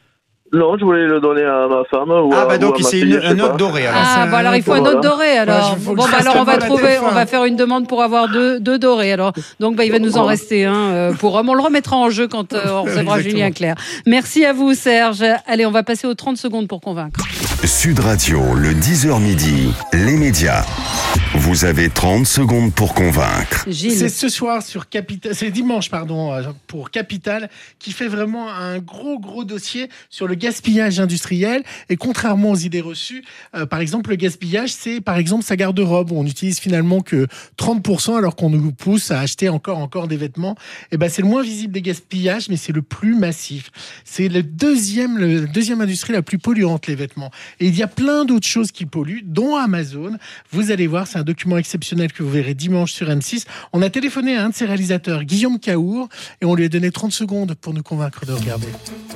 Non, je voulais le donner à ma femme. Ou Ah à, bah ou à donc ma c'est fille, une, je sais un autre pas. doré alors. Ah, c'est bah un alors il faut un autre, autre doré alors. Ouais, je- faut que bon je bah fasse alors on comme va à la trouver, T F un. on va faire une demande pour avoir deux, deux dorés. Alors donc bah il va nous en rester un euh, pour homme. On le remettra en jeu quand euh, on recevra Exactement. Julien Clerc. Merci à vous Serge. Allez, on va passer aux trente secondes pour convaincre. Sud Radio, le dix heures midi, les médias. Vous avez trente secondes pour convaincre. Gilles. C'est ce soir sur Capital, c'est dimanche pardon euh, pour Capital qui fait vraiment un gros gros dossier sur le gaspillage industriel et contrairement aux idées reçues, euh, par exemple le gaspillage c'est par exemple sa garde-robe où on utilise finalement que trente pour cent alors qu'on nous pousse à acheter encore encore des vêtements. Et ben c'est le moins visible des gaspillages mais c'est le plus massif. C'est le deuxième le deuxième industrie la plus polluante les vêtements. Et il y a plein d'autres choses qui polluent dont Amazon. Vous allez voir, c'est un document exceptionnel que vous verrez dimanche sur M six. On a téléphoné à un de ses réalisateurs, Guillaume Caour, et on lui a donné trente secondes pour nous convaincre de regarder.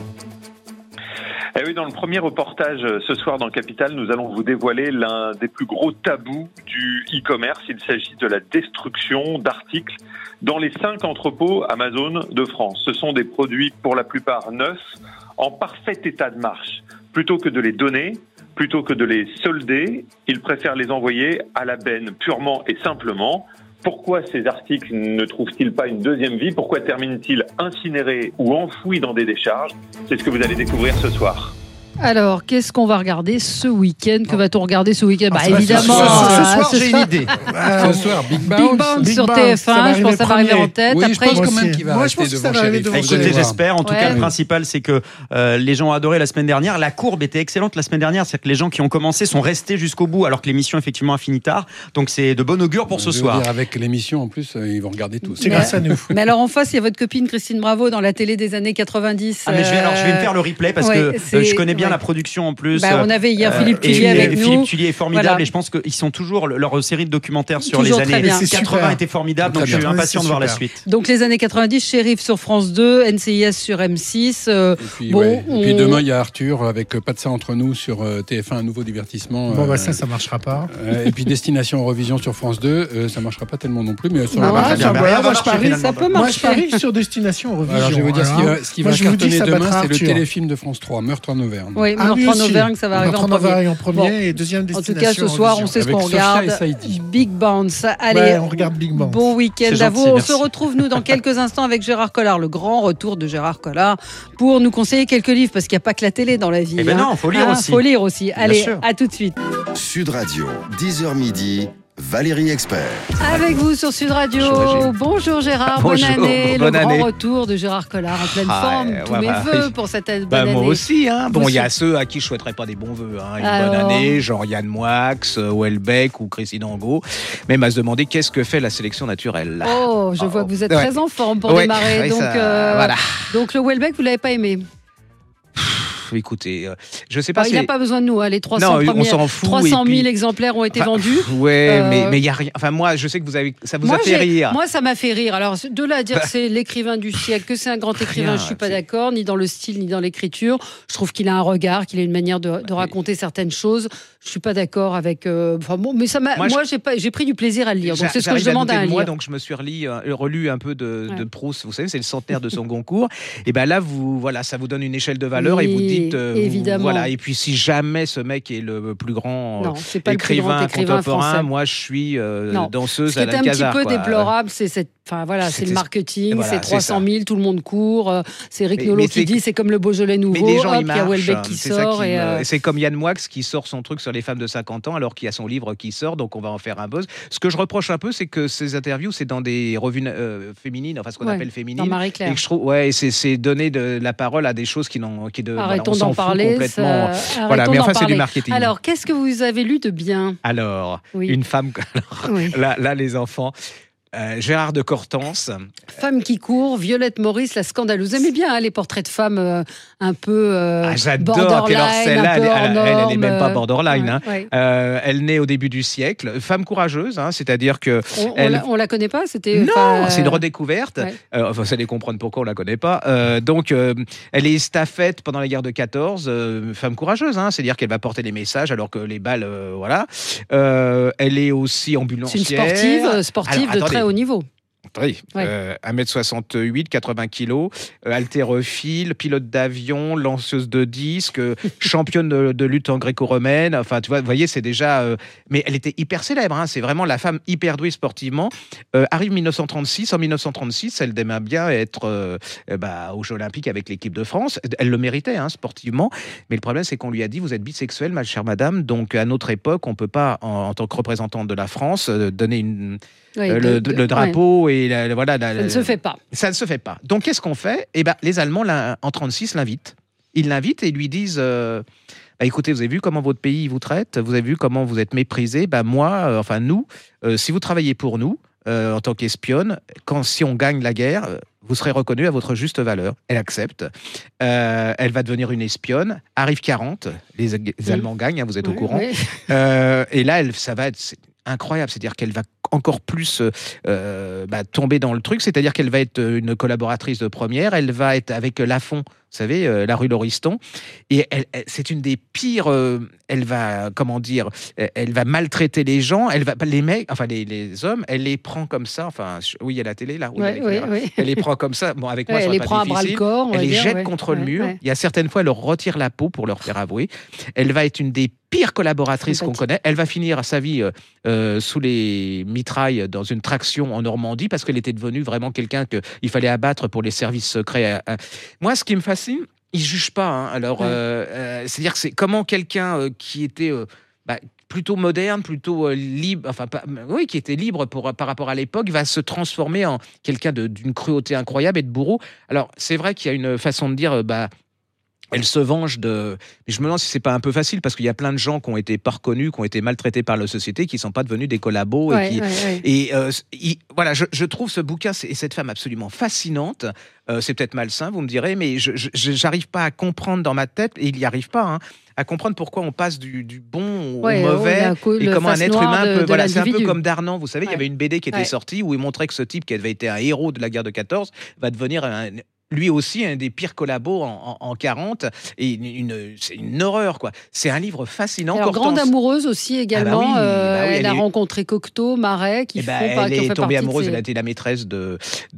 Eh oui, dans le premier reportage ce soir dans Capital, nous allons vous dévoiler l'un des plus gros tabous du e-commerce. Il s'agit de la destruction d'articles dans les cinq entrepôts Amazon de France. Ce sont des produits pour la plupart neufs, en parfait état de marche. Plutôt que de les donner, plutôt que de les solder, ils préfèrent les envoyer à la benne purement et simplement. Pourquoi ces articles ne trouvent-ils pas une deuxième vie ? Pourquoi terminent-ils incinérés ou enfouis dans des décharges ? C'est ce que vous allez découvrir ce soir. Alors, qu'est-ce qu'on va regarder ce week-end ? Que va-t-on regarder ce week-end ? Bah, Ah, évidemment. ce soir, euh, ce soir, ce j'ai soir- une idée. Ce soir, Big Bounce. Big Bounce Big sur Bounce, T F ça va un, je pense que ça va arriver arriver en tête. Oui, je Après, pense il- quand même aussi. qu'il va Moi, je rester pense que ça devant va arriver Sheriff. devant Vous allez Écoutez, voir. j'espère. En tout Ouais. cas, le principal, c'est que euh, les gens ont adoré la semaine dernière. La courbe était excellente la semaine dernière. C'est-à-dire que les gens qui ont commencé sont restés jusqu'au bout, alors que l'émission, effectivement, a fini tard. Donc, c'est de bon augure pour ce Je veux soir. dire, avec l'émission, en plus, euh, ils vont regarder tous. C'est grâce à nous. Mais alors en face, il y a votre copine Christine Bravo dans la télé des années quatre-vingt-dix. Ah, mais je vais, alors, je vais me faire le replay parce ouais, que euh, c'est- je connais bien ouais. la production en plus. Bah, on avait hier Euh, Philippe et- Tullier et avec nous. Philippe Tullier est formidable Voilà. et je pense qu'ils sont toujours leur série de documentaires sur Toujours les très années bien. C'est quatre-vingts super. était formidable. Donc Très je suis bien. impatient de voir la C'est suite. Donc les années quatre-vingt-dix, Sheriff sur France deux, N C I S sur M six. euh, Et puis, bon, ouais. Et puis on- demain, il y a Arthur avec euh, Pas de ça entre nous sur euh, T F un, un nouveau divertissement. Bon euh, bah ça, ça marchera pas. euh, et puis Destination Eurovision sur France deux, euh, ça marchera pas tellement non plus, mais ça Non, va ah, très bien. ça Mais va, rien va moi, je marcher, parie, finalement. ça peut Moi, je marcher. parie sur Destination Eurovision. Alors je vais vous dire ce qui voilà. va, ce qui Moi, va je vous dis, cartonner ça demain, battra c'est le Arthur. téléfilm de France trois, Meurtre en Auvergne. Oui, Ah, Meurtre lui en aussi. Auvergne, ça va arriver Meurtre en en premier. Auvergne en premier Bon. et deuxième En tout Destination cas, ce soir, on Eurovision. sait ce Avec qu'on Sophia regarde. et Saïdi. Big Bounce. Allez, Ouais, on regarde Big Bounce. bon week-end C'est à vous. gentil, On merci. se retrouve, nous, dans quelques instants avec Gérard Collard, le grand retour de Gérard Collard, pour nous conseiller quelques livres, parce qu'il n'y a pas que la télé dans la vie. Eh ben hein. non, faut lire Hein, aussi. faut lire aussi. Allez, sûr. à tout de suite. Sud Radio, dix heures midi, Valérie Expert. Avec vous sur Sud Radio. Bonjour, Bonjour Gérard, Bonjour, bonne année. bonne le année. grand retour de Gérard Collard en pleine Ah, forme. ouais, Tous ouais, mes bah, voeux oui. pour cette bonne Bah, année. moi aussi, hein. Bon, Vous il y a aussi. ceux à qui je souhaiterais pas des bons vœux. Hein. Une Alors. bonne année, genre Yann Moix, euh, Houellebecq ou Christine Angot. Même à se demander qu'est-ce que fait la sélection naturelle. Oh, je vois que vous êtes Ouais. très en forme pour Ouais, démarrer. ouais, donc, ça- euh, voilà. donc le Houellebecq, vous l'avez pas aimé. Pff, Écoutez, euh, je sais pas Enfin, si. il n'a pas besoin de nous. Hein. Les trois cents, Non, on premiers- s'en fout, trois cent mille et puis- exemplaires ont été Enfin, vendus. Ouais, Euh, mais mais il y a rien. Enfin, moi, je sais que vous avez, ça vous moi, a fait j'ai- rire. Moi, ça m'a fait rire. Alors, de là à dire Bah. que c'est l'écrivain du siècle, que c'est un grand écrivain, Rien, je suis pas c'est- d'accord, ni dans le style, ni dans l'écriture. Je trouve qu'il a un regard, qu'il a une manière de, de raconter certaines choses. Je suis pas d'accord avec. euh, Enfin bon, mais ça m'a. Moi, Moi, je- j'ai pas, j'ai pris du plaisir à le lire. Donc, J'a- c'est ce que j'arrive je demande à douter un de moi, livre. donc je me suis relu, euh, relu un peu de, Ouais. de Proust. Vous savez, c'est le centenaire de son Goncourt. Et ben là, vous, voilà, ça vous donne une échelle de valeur et vous Oui, dites, euh, vous- évidemment. voilà. Et puis si jamais ce mec est le plus grand euh, Non, c'est pas le plus écrivain grand écrivain contemporain, français. moi je suis euh, Non. danseuse Ce qui à est la un petit Casar. peu quoi. déplorable, c'est cette. Enfin voilà, c'est le C'était- marketing, voilà, c'est c'est trois cent mille, tout le monde court. euh, C'est Rick Mais- Nolot mais qui c'est- dit c'est comme le Beaujolais nouveau. Mais les gens, hop, ils il y a marchent. Houellebecq qui c'est ça sort. qui et, me- euh, C'est comme Yann Moix qui sort son truc sur les femmes de cinquante ans alors qu'il y a son livre qui sort, donc on va en faire un buzz. Ce que je reproche un peu, c'est que ces interviews, c'est dans des revues euh, féminines, enfin ce qu'on Ouais, appelle dans féminines. Marie-Claire. Et que je trouve, ouais, et c'est, c'est donner de la parole à des choses qui n'ont, qui de, voilà, Arrêtons on s'en d'en fout parler. complètement. ça- Voilà, arrêtons mais d'en enfin, c'est du parler. marketing. Alors, qu'est-ce que vous avez lu de bien? Alors, Oui. une femme, alors, Oui. là, là, les enfants. Euh, Gérard de Cortance. Femme qui court, Violette Maurice, la scandaleuse. Vous aimez bien hein, les portraits de femmes euh, un peu euh, Ah, j'adore. borderline, Puis alors, celle-là, un elle, peu hors elle- elle, elle est norme, même pas euh, borderline. ouais, hein. ouais. Euh, elle naît au début du siècle. Femme courageuse, hein, c'est-à-dire que. On, on elle... la, on la connaît pas, c'était. Non, enfin, c'est une redécouverte. ouais. Euh, enfin, vous allez comprendre pourquoi on la connaît pas. Euh, donc, euh, elle est estafette pendant la guerre de quatorze. Euh, femme courageuse, hein, c'est-à-dire qu'elle va porter les messages alors que les balles, euh, voilà. Euh, elle est aussi C'est ambulancière. une sportive, euh, sportive Alors, de attendez. très haut niveau. Oui, Ouais. euh, un mètre soixante-huit, quatre-vingts kilos, euh, haltérophile, pilote d'avion, lanceuse de disques, euh, championne de, de lutte en gréco-romaine. Enfin, tu vois, vous voyez, c'est déjà. euh, mais elle était hyper célèbre. Hein, c'est vraiment la femme hyper douée sportivement. Euh, arrive dix-neuf cent trente-six. En dix-neuf cent trente-six, elle aimait bien être euh, euh, bah, aux Jeux Olympiques avec l'équipe de France. Elle le méritait, hein, sportivement. Mais le problème, c'est qu'on lui a dit, vous êtes bisexuelle, ma chère madame. Donc, à notre époque, on ne peut pas, en, en tant que représentante de la France, euh, donner une. Oui, Euh, de- le, de- le drapeau ouais. et la, la- voilà. la- Ça ne se fait pas. Ça ne se fait pas. Donc qu'est-ce qu'on fait ? Eh ben, les Allemands l'in- en trente-six l'invitent. Ils l'invitent et ils lui disent euh, bah, écoutez, vous avez vu comment votre pays vous traite ? Vous avez vu comment vous êtes méprisé ? Bah, moi, euh, enfin nous, euh, si vous travaillez pour nous euh, en tant qu'espionne, quand si on gagne la guerre, euh, vous serez reconnue à votre juste valeur. Elle accepte. Euh, elle va devenir une espionne. Arrive quarante, les, les Allemands gagnent, hein, vous êtes au Oui, courant. oui. Euh, et là, elle, ça va être c'est incroyable. C'est-à-dire qu'elle va encore plus euh, euh, bah, tomber dans le truc. C'est-à-dire qu'elle va être une collaboratrice de première. Elle va être avec Lafont, vous savez, euh, la rue Lauriston. Et elle, elle- c'est une des pires. euh, elle va, comment dire, elle, elle va maltraiter les gens. Elle va, les mecs, enfin les, les hommes, elle les prend comme ça. Enfin, je- oui, il y a la télé là. Oui, Ouais, il y a l'éclairage. ouais, ouais. Elle les prend comme ça. Bon, avec moi, Ouais, ça elle va les pas prend à difficile. bras-le-corps, on Elle va les dire, jette ouais. contre le Ouais, mur. ouais. Il y a certaines fois, elle leur retire la peau pour leur faire avouer. Elle va être une des pires collaboratrices qu'on connaît. Elle va finir sa vie euh, euh, sous les mitrailles dans une traction en Normandie parce qu'elle était devenue vraiment quelqu'un qu'il fallait abattre pour les services secrets. euh, euh. Moi, ce qui me fascine, ils jugent pas. Hein. Alors, Ouais. euh, euh, c'est-à-dire que c'est comment quelqu'un euh, qui était euh, bah, plutôt moderne, plutôt euh, libre, enfin, pas, oui, qui était libre pour, par rapport à l'époque, va se transformer en quelqu'un de- d'une cruauté incroyable et de bourreau. Alors, c'est vrai qu'il y a une façon de dire, euh, bah, elle se venge de. Mais je me demande si c'est pas un peu facile parce qu'il y a plein de gens qui ont été pas reconnus, qui ont été maltraités par la société, qui sont pas devenus des collabos Ouais, et qui. ouais, ouais. Et euh, il- voilà, je, je trouve ce bouquin et cette femme absolument fascinante. Euh, c'est peut-être malsain, vous me direz, mais je je- j'arrive pas à comprendre dans ma tête et il y arrive pas. Hein, à comprendre pourquoi on passe du, du bon au Ouais, mauvais la co- et le comment un face être noire humain de- peut. de Voilà, c'est un peu l'individu. comme Darnan. Vous savez, il y Ouais. avait une B D qui était Ouais. sortie où il montrait que ce type qui avait été un héros de la guerre de quatorze va devenir un, lui aussi un des pires collabos en, en, en quarante. Et une, une- c'est une horreur, quoi. C'est un livre fascinant. Alors, Hortense- grande amoureuse aussi également. Ah bah oui, euh, bah oui, elle, elle a est- rencontré Cocteau, Marais, qui Eh ben, font pas, elle qui ont est fait tombée partie de amoureuse, ces- elle a été la maîtresse de,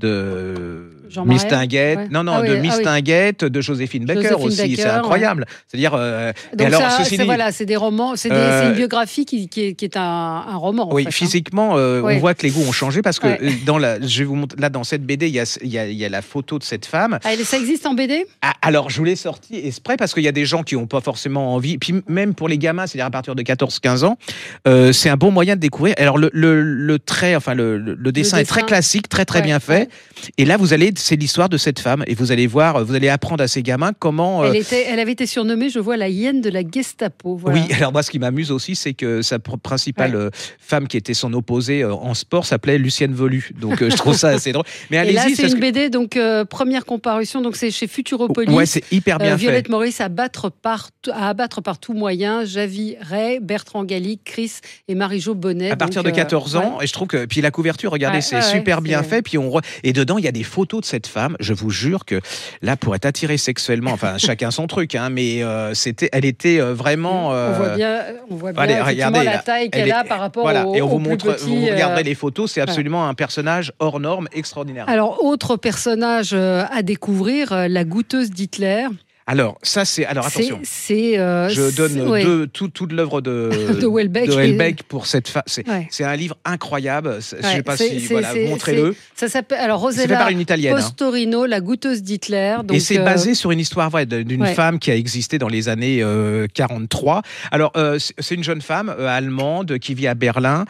de Jean Miss Marais, Tinguette. ouais. Non, non, Ah de oui, Miss ah oui. Tinguette, de Joséphine Baker Joséphine aussi. Baker, C'est incroyable. C'est-à-dire. euh, et Donc, alors, ça, ceci c'est dit, voilà, c'est des romans, c'est des- euh, c'est une biographie qui, qui est, qui est un, un roman. en oui, fait, hein. physiquement, euh, Ouais. on voit que les goûts ont changé parce que Ouais. euh, dans la, je vais vous montrer, là, dans cette B D, il y a, il y a- il y a la photo de cette femme. Ah, elle- ça existe en B D ? Ah, alors, je vous l'ai sorti exprès parce qu'il y a des gens qui n'ont pas forcément envie. Puis même pour les gamins, c'est-à-dire à partir de quatorze quinze ans, euh, c'est un bon moyen de découvrir. Alors, le, le, le trait, enfin, le, le- le dessin est très dessin. classique, très, très Ouais, bien fait. Et là, vous allez, c'est l'histoire de cette femme. Et vous allez voir, vous allez apprendre à ces gamins comment. euh, Elle, était, elle avait été surnommée, je vois, la hyène de la Gestapo. Voilà. Oui, alors moi, ce qui m'amuse aussi, c'est que sa pr- principale Ouais. euh, femme qui était son opposée euh, en sport s'appelait Lucienne Velu. Donc, euh, je trouve ça assez drôle. Mais Et là, allez-y, c'est parce une que- B D, donc euh, première comparution, donc c'est chez Futuropolis. Ouais, c'est hyper bien Euh, Violette fait. Maurice à, battre par, à abattre par tout moyen, Javi Ray, Bertrand Gallic, Chris et Marie-Jo Bonnet. À partir donc, de euh, quatorze ans, ouais. et je trouve que puis la couverture, regardez, Ouais, c'est ouais, super ouais, bien c'est- fait. Puis on re- et dedans, il y a des photos de cette femme. Je vous jure que là, pour être attiré sexuellement, enfin chacun son truc, hein, mais euh, c'était, elle était euh, vraiment. On euh, voit bien, on voit bien allez, effectivement regardez, la là. taille Elle qu'elle est- a par rapport voilà, au, et on au vous plus montre, petit, vous euh, regarderez les photos, c'est voilà. absolument un personnage hors norme, extraordinaire. Alors, autre personnage euh, à découvrir, euh, la goûteuse d'Hitler. Alors, ça, c'est. Alors, C'est- attention. C'est. euh, Je c'est- donne ouais. deux- tout, toute l'œuvre de, De Houellebecq. de Houellebecq pour cette femme. C'est Ouais. c'est un livre incroyable. C'est- Je ne Ouais, sais pas c'est- si. c'est- Voilà, c'est- montrez-le. c'est- Ça s'appelle alors C'est fait Rosella par une Italienne, hein. Postorino, la goûteuse d'Hitler. Donc, Et c'est euh, basé sur une histoire vraie de- d'une ouais. femme qui a existé dans les années euh, quarante-trois. Alors, euh, c'est c'est une jeune femme euh, allemande qui vit à Berlin.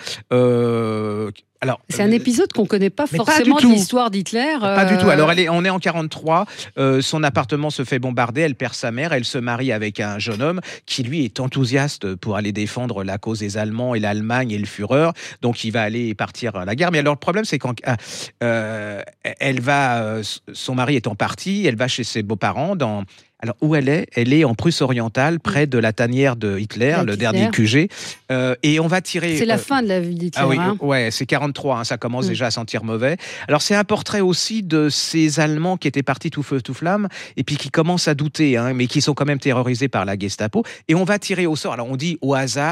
Euh, alors, C'est un épisode qu'on ne connaît pas mais pas forcément du de tout. l'histoire d'Hitler. Pas du euh, tout. Alors, elle est, on est en quarante-trois. euh, son appartement se fait bombarder. Elle perd sa mère. Elle se marie avec un jeune homme qui, lui, est enthousiaste pour aller défendre la cause des Allemands et l'Allemagne et le Führer. Donc, il va aller partir à la guerre. Mais alors, le problème, c'est quand euh, elle va, euh, son mari étant parti, elle va chez ses beaux-parents dans. Alors, où elle est ? Elle est en Prusse orientale, près de la tanière de Hitler, Avec le Hitler. dernier Q G. Euh, et on va tirer. C'est la euh, fin de la vie d'Hitler. ah oui, hein. ouais, c'est quarante-trois, hein, ça commence Mm. déjà à sentir mauvais. Alors c'est un portrait aussi de ces Allemands qui étaient partis tout feu tout flamme et puis qui commencent à douter, hein, mais qui sont quand même terrorisés par la Gestapo. Et on va tirer au sort. Alors on dit au hasard.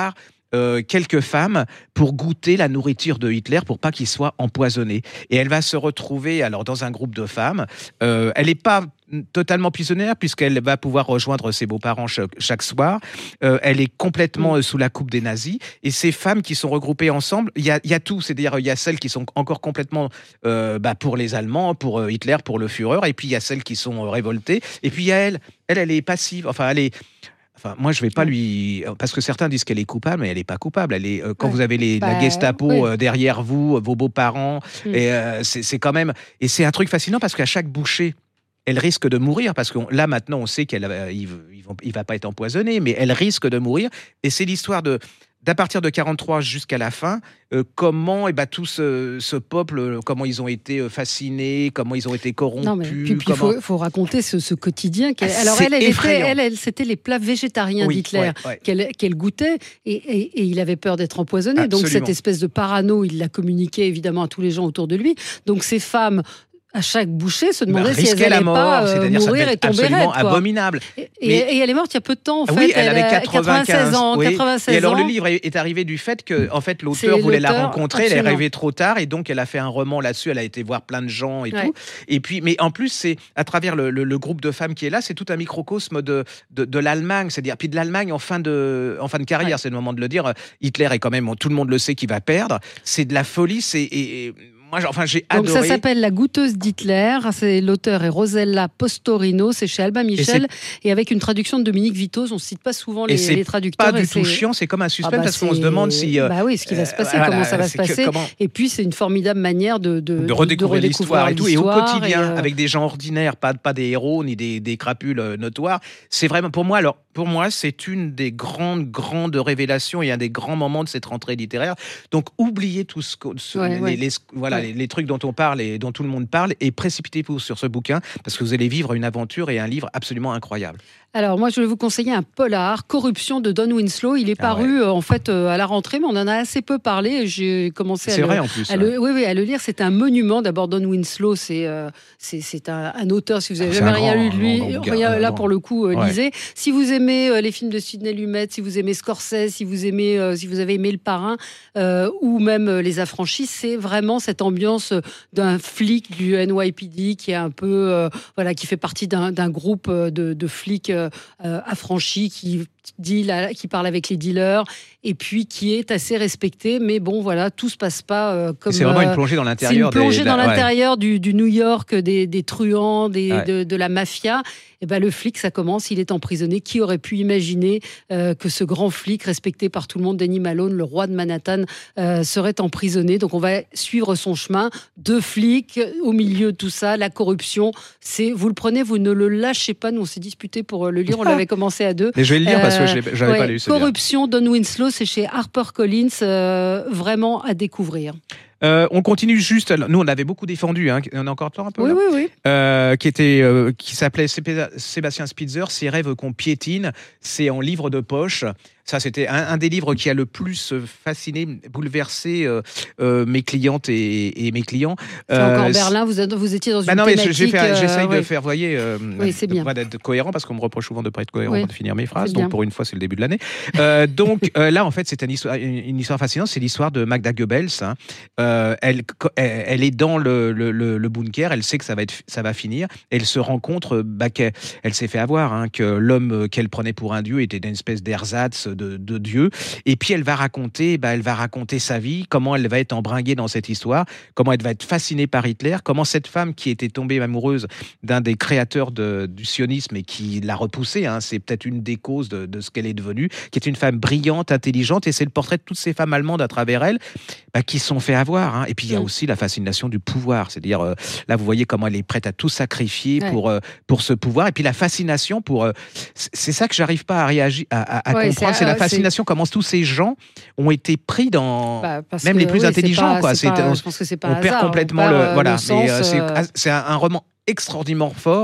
euh, quelques femmes pour goûter la nourriture de Hitler pour pas qu'il soit empoisonné. Et elle va se retrouver alors dans un groupe de femmes. Euh, elle n'est pas totalement prisonnière puisqu'elle va pouvoir rejoindre ses beaux-parents chaque, chaque soir. Euh, elle est complètement mmh. sous la coupe des nazis. Et ces femmes qui sont regroupées ensemble, il y a, y a tout. C'est-à-dire il y a celles qui sont encore complètement euh, bah, pour les Allemands, pour euh, Hitler, pour le Führer. Et puis il y a celles qui sont euh, révoltées. Et puis il y a elle. Elle, elle est passive. Enfin, elle est... Enfin, moi, je vais pas lui... Parce que certains disent qu'elle est coupable, mais elle n'est pas coupable. Elle est, euh, quand ouais. vous avez les, bah, la Gestapo oui. euh, derrière vous, vos beaux-parents, mmh. et euh, c'est, c'est quand même... Et c'est un truc fascinant parce qu'à chaque bouchée, elle risque de mourir, parce que là, maintenant, on sait qu'il ne il, il va pas être empoisonné, mais elle risque de mourir. Et c'est l'histoire de... d'à partir de quarante-trois jusqu'à la fin, euh, comment eh ben, tout ce, ce peuple, comment ils ont été fascinés, comment ils ont été corrompus. Non, mais puis il comment... faut, faut raconter ce, ce quotidien. Qu'elle... Alors elle, elle, était, elle, elle, c'était les plats végétariens oui, d'Hitler ouais, ouais. Qu'elle, qu'elle goûtait, et, et, et il avait peur d'être empoisonné. Absolument. Donc cette espèce de parano, il l'a communiqué évidemment à tous les gens autour de lui. Donc ces femmes... à chaque bouchée, se demandaient si elles n'allaient pas euh, mourir et tomber raide. Absolument abominable. Et, mais... et elle est morte il y a peu de temps, en fait. Oui, elle, elle avait quatre-vingt-seize ans. Oui. quatre-vingt-seize et alors, ans. le livre est arrivé du fait que, en fait, l'auteur C'est voulait l'auteur, la rencontrer, absolument. Elle est arrivée trop tard, et donc elle a fait un roman là-dessus. Elle a été voir plein de gens et ouais. tout. Et puis, mais en plus, c'est à travers le, le, le groupe de femmes qui est là, c'est tout un microcosme de, de, de l'Allemagne, c'est-à-dire puis de l'Allemagne en fin de, en fin de carrière. Ouais. C'est le moment de le dire. Hitler est quand même, tout le monde le sait, qu'il va perdre. C'est de la folie. C'est et, et, Moi, enfin, j'ai adoré. Donc ça s'appelle La goûteuse d'Hitler. C'est l'auteur est Rosella Postorino. C'est chez Albin Michel et, et avec une traduction de Dominique Vitoz. On ne cite pas souvent les, les traducteurs. Pas du tout chiant. C'est comme un suspense ah bah parce qu'on se demande si. Euh, bah oui, ce qui va se passer, euh, comment voilà, ça va se passer. Comment... Et puis c'est une formidable manière de de, de redécouvrir, de redécouvrir l'histoire et tout, et au quotidien, et euh... avec des gens ordinaires, pas pas des héros ni des des crapules notoires. C'est vraiment pour moi. Alors pour moi, c'est une des grandes grandes révélations et un des grands moments de cette rentrée littéraire. Donc oubliez tout ce, ce ouais, les, ouais. les voilà ouais. les, les trucs dont on parle et dont tout le monde parle, et précipitez-vous sur ce bouquin parce que vous allez vivre une aventure et un livre absolument incroyable. Alors moi je vais vous conseiller un polar, Corruption de Don Winslow. Il est ah paru ouais. en fait euh, à la rentrée, mais on en a assez peu parlé. J'ai commencé à, c'est le, vrai, en plus, à, ouais. le, oui, oui, à le lire. C'est un monument. D'abord Don Winslow, c'est euh, c'est, c'est un, un auteur. Si vous avez ah, jamais rien lu de lui, long, long, rien, là pour le coup euh, ouais. lisez. Si vous aimez euh, les films de Sidney Lumet, si vous aimez Scorsese, si vous aimez, euh, si vous avez aimé Le Parrain euh, ou même euh, Les Affranchis, c'est vraiment cette ambiance d'un flic du N Y P D qui est un peu euh, voilà, qui fait partie d'un, d'un groupe de, de flics euh, affranchis qui deal, qui parle avec les dealers et puis qui est assez respecté, mais bon voilà, tout se passe pas euh, comme. C'est vraiment une plongée dans l'intérieur. C'est une plongée des, dans ouais. l'intérieur du, du New York, des, des truands, des, ouais. de, de la mafia. Et ben le flic, ça commence, il est emprisonné. Qui aurait pu imaginer euh, que ce grand flic respecté par tout le monde, Danny Malone, le roi de Manhattan, euh, serait emprisonné. Donc on va suivre son chemin. Deux flics au milieu de tout ça, la corruption. C'est, vous le prenez, vous ne le lâchez pas. Nous on s'est disputé pour le lire, on l'avait commencé à deux. Mais je vais le lire euh, parce que je n'avais ouais, pas lu. Corruption, Don Winslow, c'est chez HarperCollins, euh, vraiment à découvrir. Euh, on continue juste. Nous, on avait beaucoup défendu. Hein, on a encore le temps un peu. Oui, là oui, oui. Euh, qui était, euh, qui s'appelait Sébastien Spitzer. Ses rêves qu'on piétine. C'est en livre de poche. Ça, c'était un, un des livres qui a le plus fasciné, bouleversé euh, euh, mes clientes et, et mes clients. C'est euh, encore Berlin. Vous, êtes, vous étiez dans une bah non, mais thématique. J'ai fait, j'essaye euh, de faire, voyez, euh, oui, c'est bien. d'être cohérent parce qu'on me reproche souvent de ne pas être cohérent oui, de finir mes phrases. c'est Donc bien. pour une fois, c'est le début de l'année. Euh, donc euh, là, en fait, c'est une histoire, une, une histoire fascinante. C'est l'histoire de Magda Goebbels. Hein. Euh, elle, elle, elle est dans le, le, le, le bunker. Elle sait que ça va, être, ça va finir. Elle se rend compte bah, qu'elle elle s'est fait avoir, hein, que l'homme qu'elle prenait pour un dieu était une espèce d'ersatz de, de dieu. Et puis elle va raconter, bah, elle va raconter sa vie, comment elle va être embringuée dans cette histoire, comment elle va être fascinée par Hitler, comment cette femme qui était tombée amoureuse d'un des créateurs de, du sionisme et qui l'a repoussée, hein, c'est peut-être une des causes de, de ce qu'elle est devenue, qui est une femme brillante, intelligente, et c'est le portrait de toutes ces femmes allemandes à travers elle, bah, qui se sont fait avoir. Hein. Et puis il y a aussi la fascination du pouvoir, c'est-à-dire euh, là vous voyez comment elle est prête à tout sacrifier ouais. pour euh, pour ce pouvoir, et puis la fascination pour, euh, c'est ça que j'arrive pas à réagir, à, à, à ouais, comprendre, c'est, c'est la fascination, c'est... comment tous ces gens ont été pris dans, bah, même les plus oui, intelligents, pas, quoi. C'est pas, on, je pense que c'est pas on perd hasard, complètement on perd le, voilà. Le sens, Mais, euh, c'est, euh... c'est un, un roman extraordinairement fort,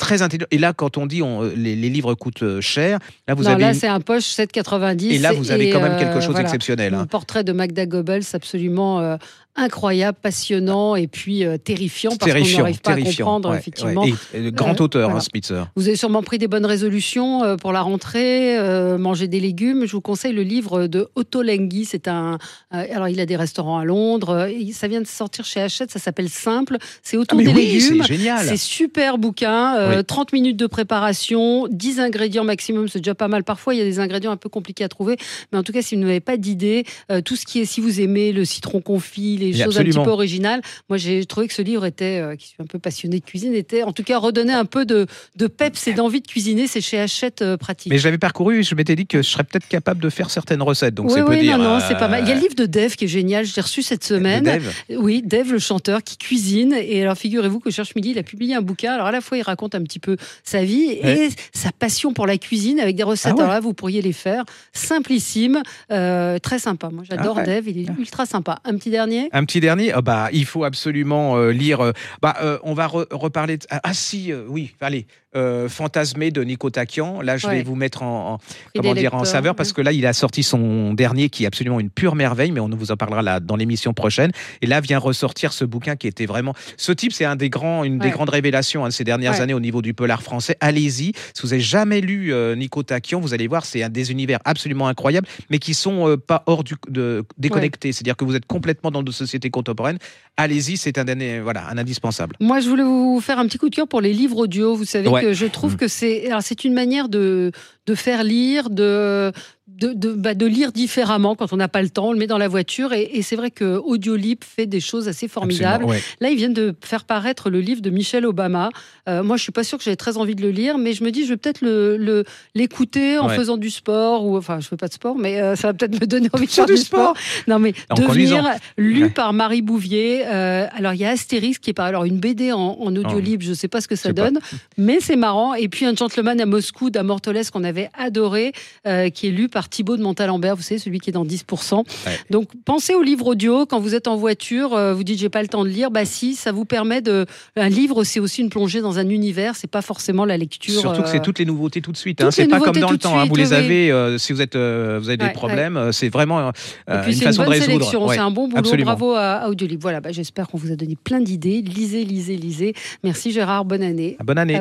très intelligent. Et là, quand on dit on, les, les livres coûtent cher, là vous non, avez. là une... c'est un poche sept euros quatre-vingt-dix. Et là vous avez et, quand même quelque euh, chose voilà. d'exceptionnel. Hein. Un portrait de Magda Goebbels absolument euh, incroyable, passionnant et puis euh, terrifiant parce terrifiant, qu'on n'arrive pas terrifiant, à comprendre ouais, effectivement. ouais. Et, et grand euh, auteur, voilà. hein, Spitzer. Vous avez sûrement pris des bonnes résolutions euh, pour la rentrée, euh, manger des légumes. Je vous conseille le livre de Otto Lengi. C'est un, euh, alors il a des restaurants à Londres. Et ça vient de sortir chez Hachette. Ça s'appelle Simple. C'est autour ah, des oui, légumes. C'est génial. C'est super bouquin. Euh, oui. trente minutes de préparation, dix ingrédients maximum. C'est déjà pas mal. Parfois il y a des ingrédients un peu compliqués à trouver, mais en tout cas si vous n'avez pas d'idée, euh, tout ce qui est, si vous aimez le citron confit, les Mais choses absolument. un petit peu originales. Moi j'ai trouvé que ce livre était, euh, qui suis un peu passionné de cuisine, était en tout cas redonner un peu de, de peps et d'envie de cuisiner. C'est chez Hachette euh, pratique. Mais je l'avais parcouru et je m'étais dit que je serais peut-être capable de faire certaines recettes. Donc oui, c'est oui, peu dire. non, non, euh... c'est pas mal. Il y a le livre de Dave qui est génial. Je l'ai reçu cette semaine. Dave. Oui, Dave, le chanteur qui cuisine. Et alors, figurez-vous que Cherche Midi, il a publié un bouquin. Alors, à la fois, il raconte un petit peu sa vie ouais. et sa passion pour la cuisine avec des recettes. Ah ouais. Alors là, vous pourriez les faire. Simplissime, euh, très sympa. Moi, j'adore ah ouais. Dave. Il est ultra sympa. Un petit dernier. Un petit dernier. Oh, bah, il faut absolument euh, lire. Euh, bah, euh, on va re- reparler. De... Ah, si, euh, oui, allez. Euh, Fantasmé de Nico Takian. Là, je ouais. vais vous mettre en, en lecteurs, comment dire en saveur ouais. parce que là, il a sorti son dernier qui est absolument une pure merveille, mais on vous en parlera là dans l'émission prochaine. Et là vient ressortir ce bouquin qui était vraiment. Ce type, c'est un des grands, une ouais. des grandes révélations hein, de ces dernières ouais. années au niveau du polar français. Allez-y. Si vous n'avez jamais lu euh, Nico Takian, vous allez voir, c'est un des univers absolument incroyables, mais qui sont euh, pas hors du de, déconnectés. Ouais. C'est-à-dire que vous êtes complètement dans nos sociétés contemporaines. Allez-y, c'est un, voilà, un indispensable. Moi, je voulais vous faire un petit coup de cœur pour les livres audio. Vous savez ouais. que je trouve mmh. que c'est, alors c'est une manière de, de faire lire, de, de, de, bah de lire différemment quand on n'a pas le temps. On le met dans la voiture et, et c'est vrai que Audiolib fait des choses assez formidables. Ouais. Là, ils viennent de faire paraître le livre de Michelle Obama. Euh, moi, je suis pas sûre que j'avais très envie de le lire, mais je me dis, je vais peut-être le, le, l'écouter en ouais. faisant du sport ou enfin, je fais pas de sport, mais euh, ça va peut-être me donner envie de faire du sport. sport. Non, mais en devenir lu ouais. par Marie Bouvier. Euh, alors, il y a Astérix qui est par alors une B D en, en Audiolib. Oh. Je sais pas ce que ça donne, pas. mais c'est marrant. Et puis un Gentleman à Moscou d'Amortolès qu'on avait adoré, euh, qui est lu par Thibaut de Montalembert, vous savez, celui qui est dans dix pour cent. Ouais. Donc, pensez au livre audio. Quand vous êtes en voiture, euh, vous dites, j'ai pas le temps de lire. Bah si, ça vous permet de... Un livre, c'est aussi une plongée dans un univers. C'est pas forcément la lecture... Surtout euh... que c'est toutes les nouveautés tout de suite. Hein. C'est pas comme dans le temps. Hein. Vous les avez, euh, si vous, êtes, euh, vous avez des ouais, problèmes, ouais. c'est vraiment euh, Et puis, une c'est façon une bonne de résoudre. sélection. Ouais. C'est un bon boulot. Absolument. Bravo à, à Audiolib. Voilà, bah, j'espère qu'on vous a donné plein d'idées. Lisez, lisez, lisez. Merci Gérard. Bonne année. Bonne année.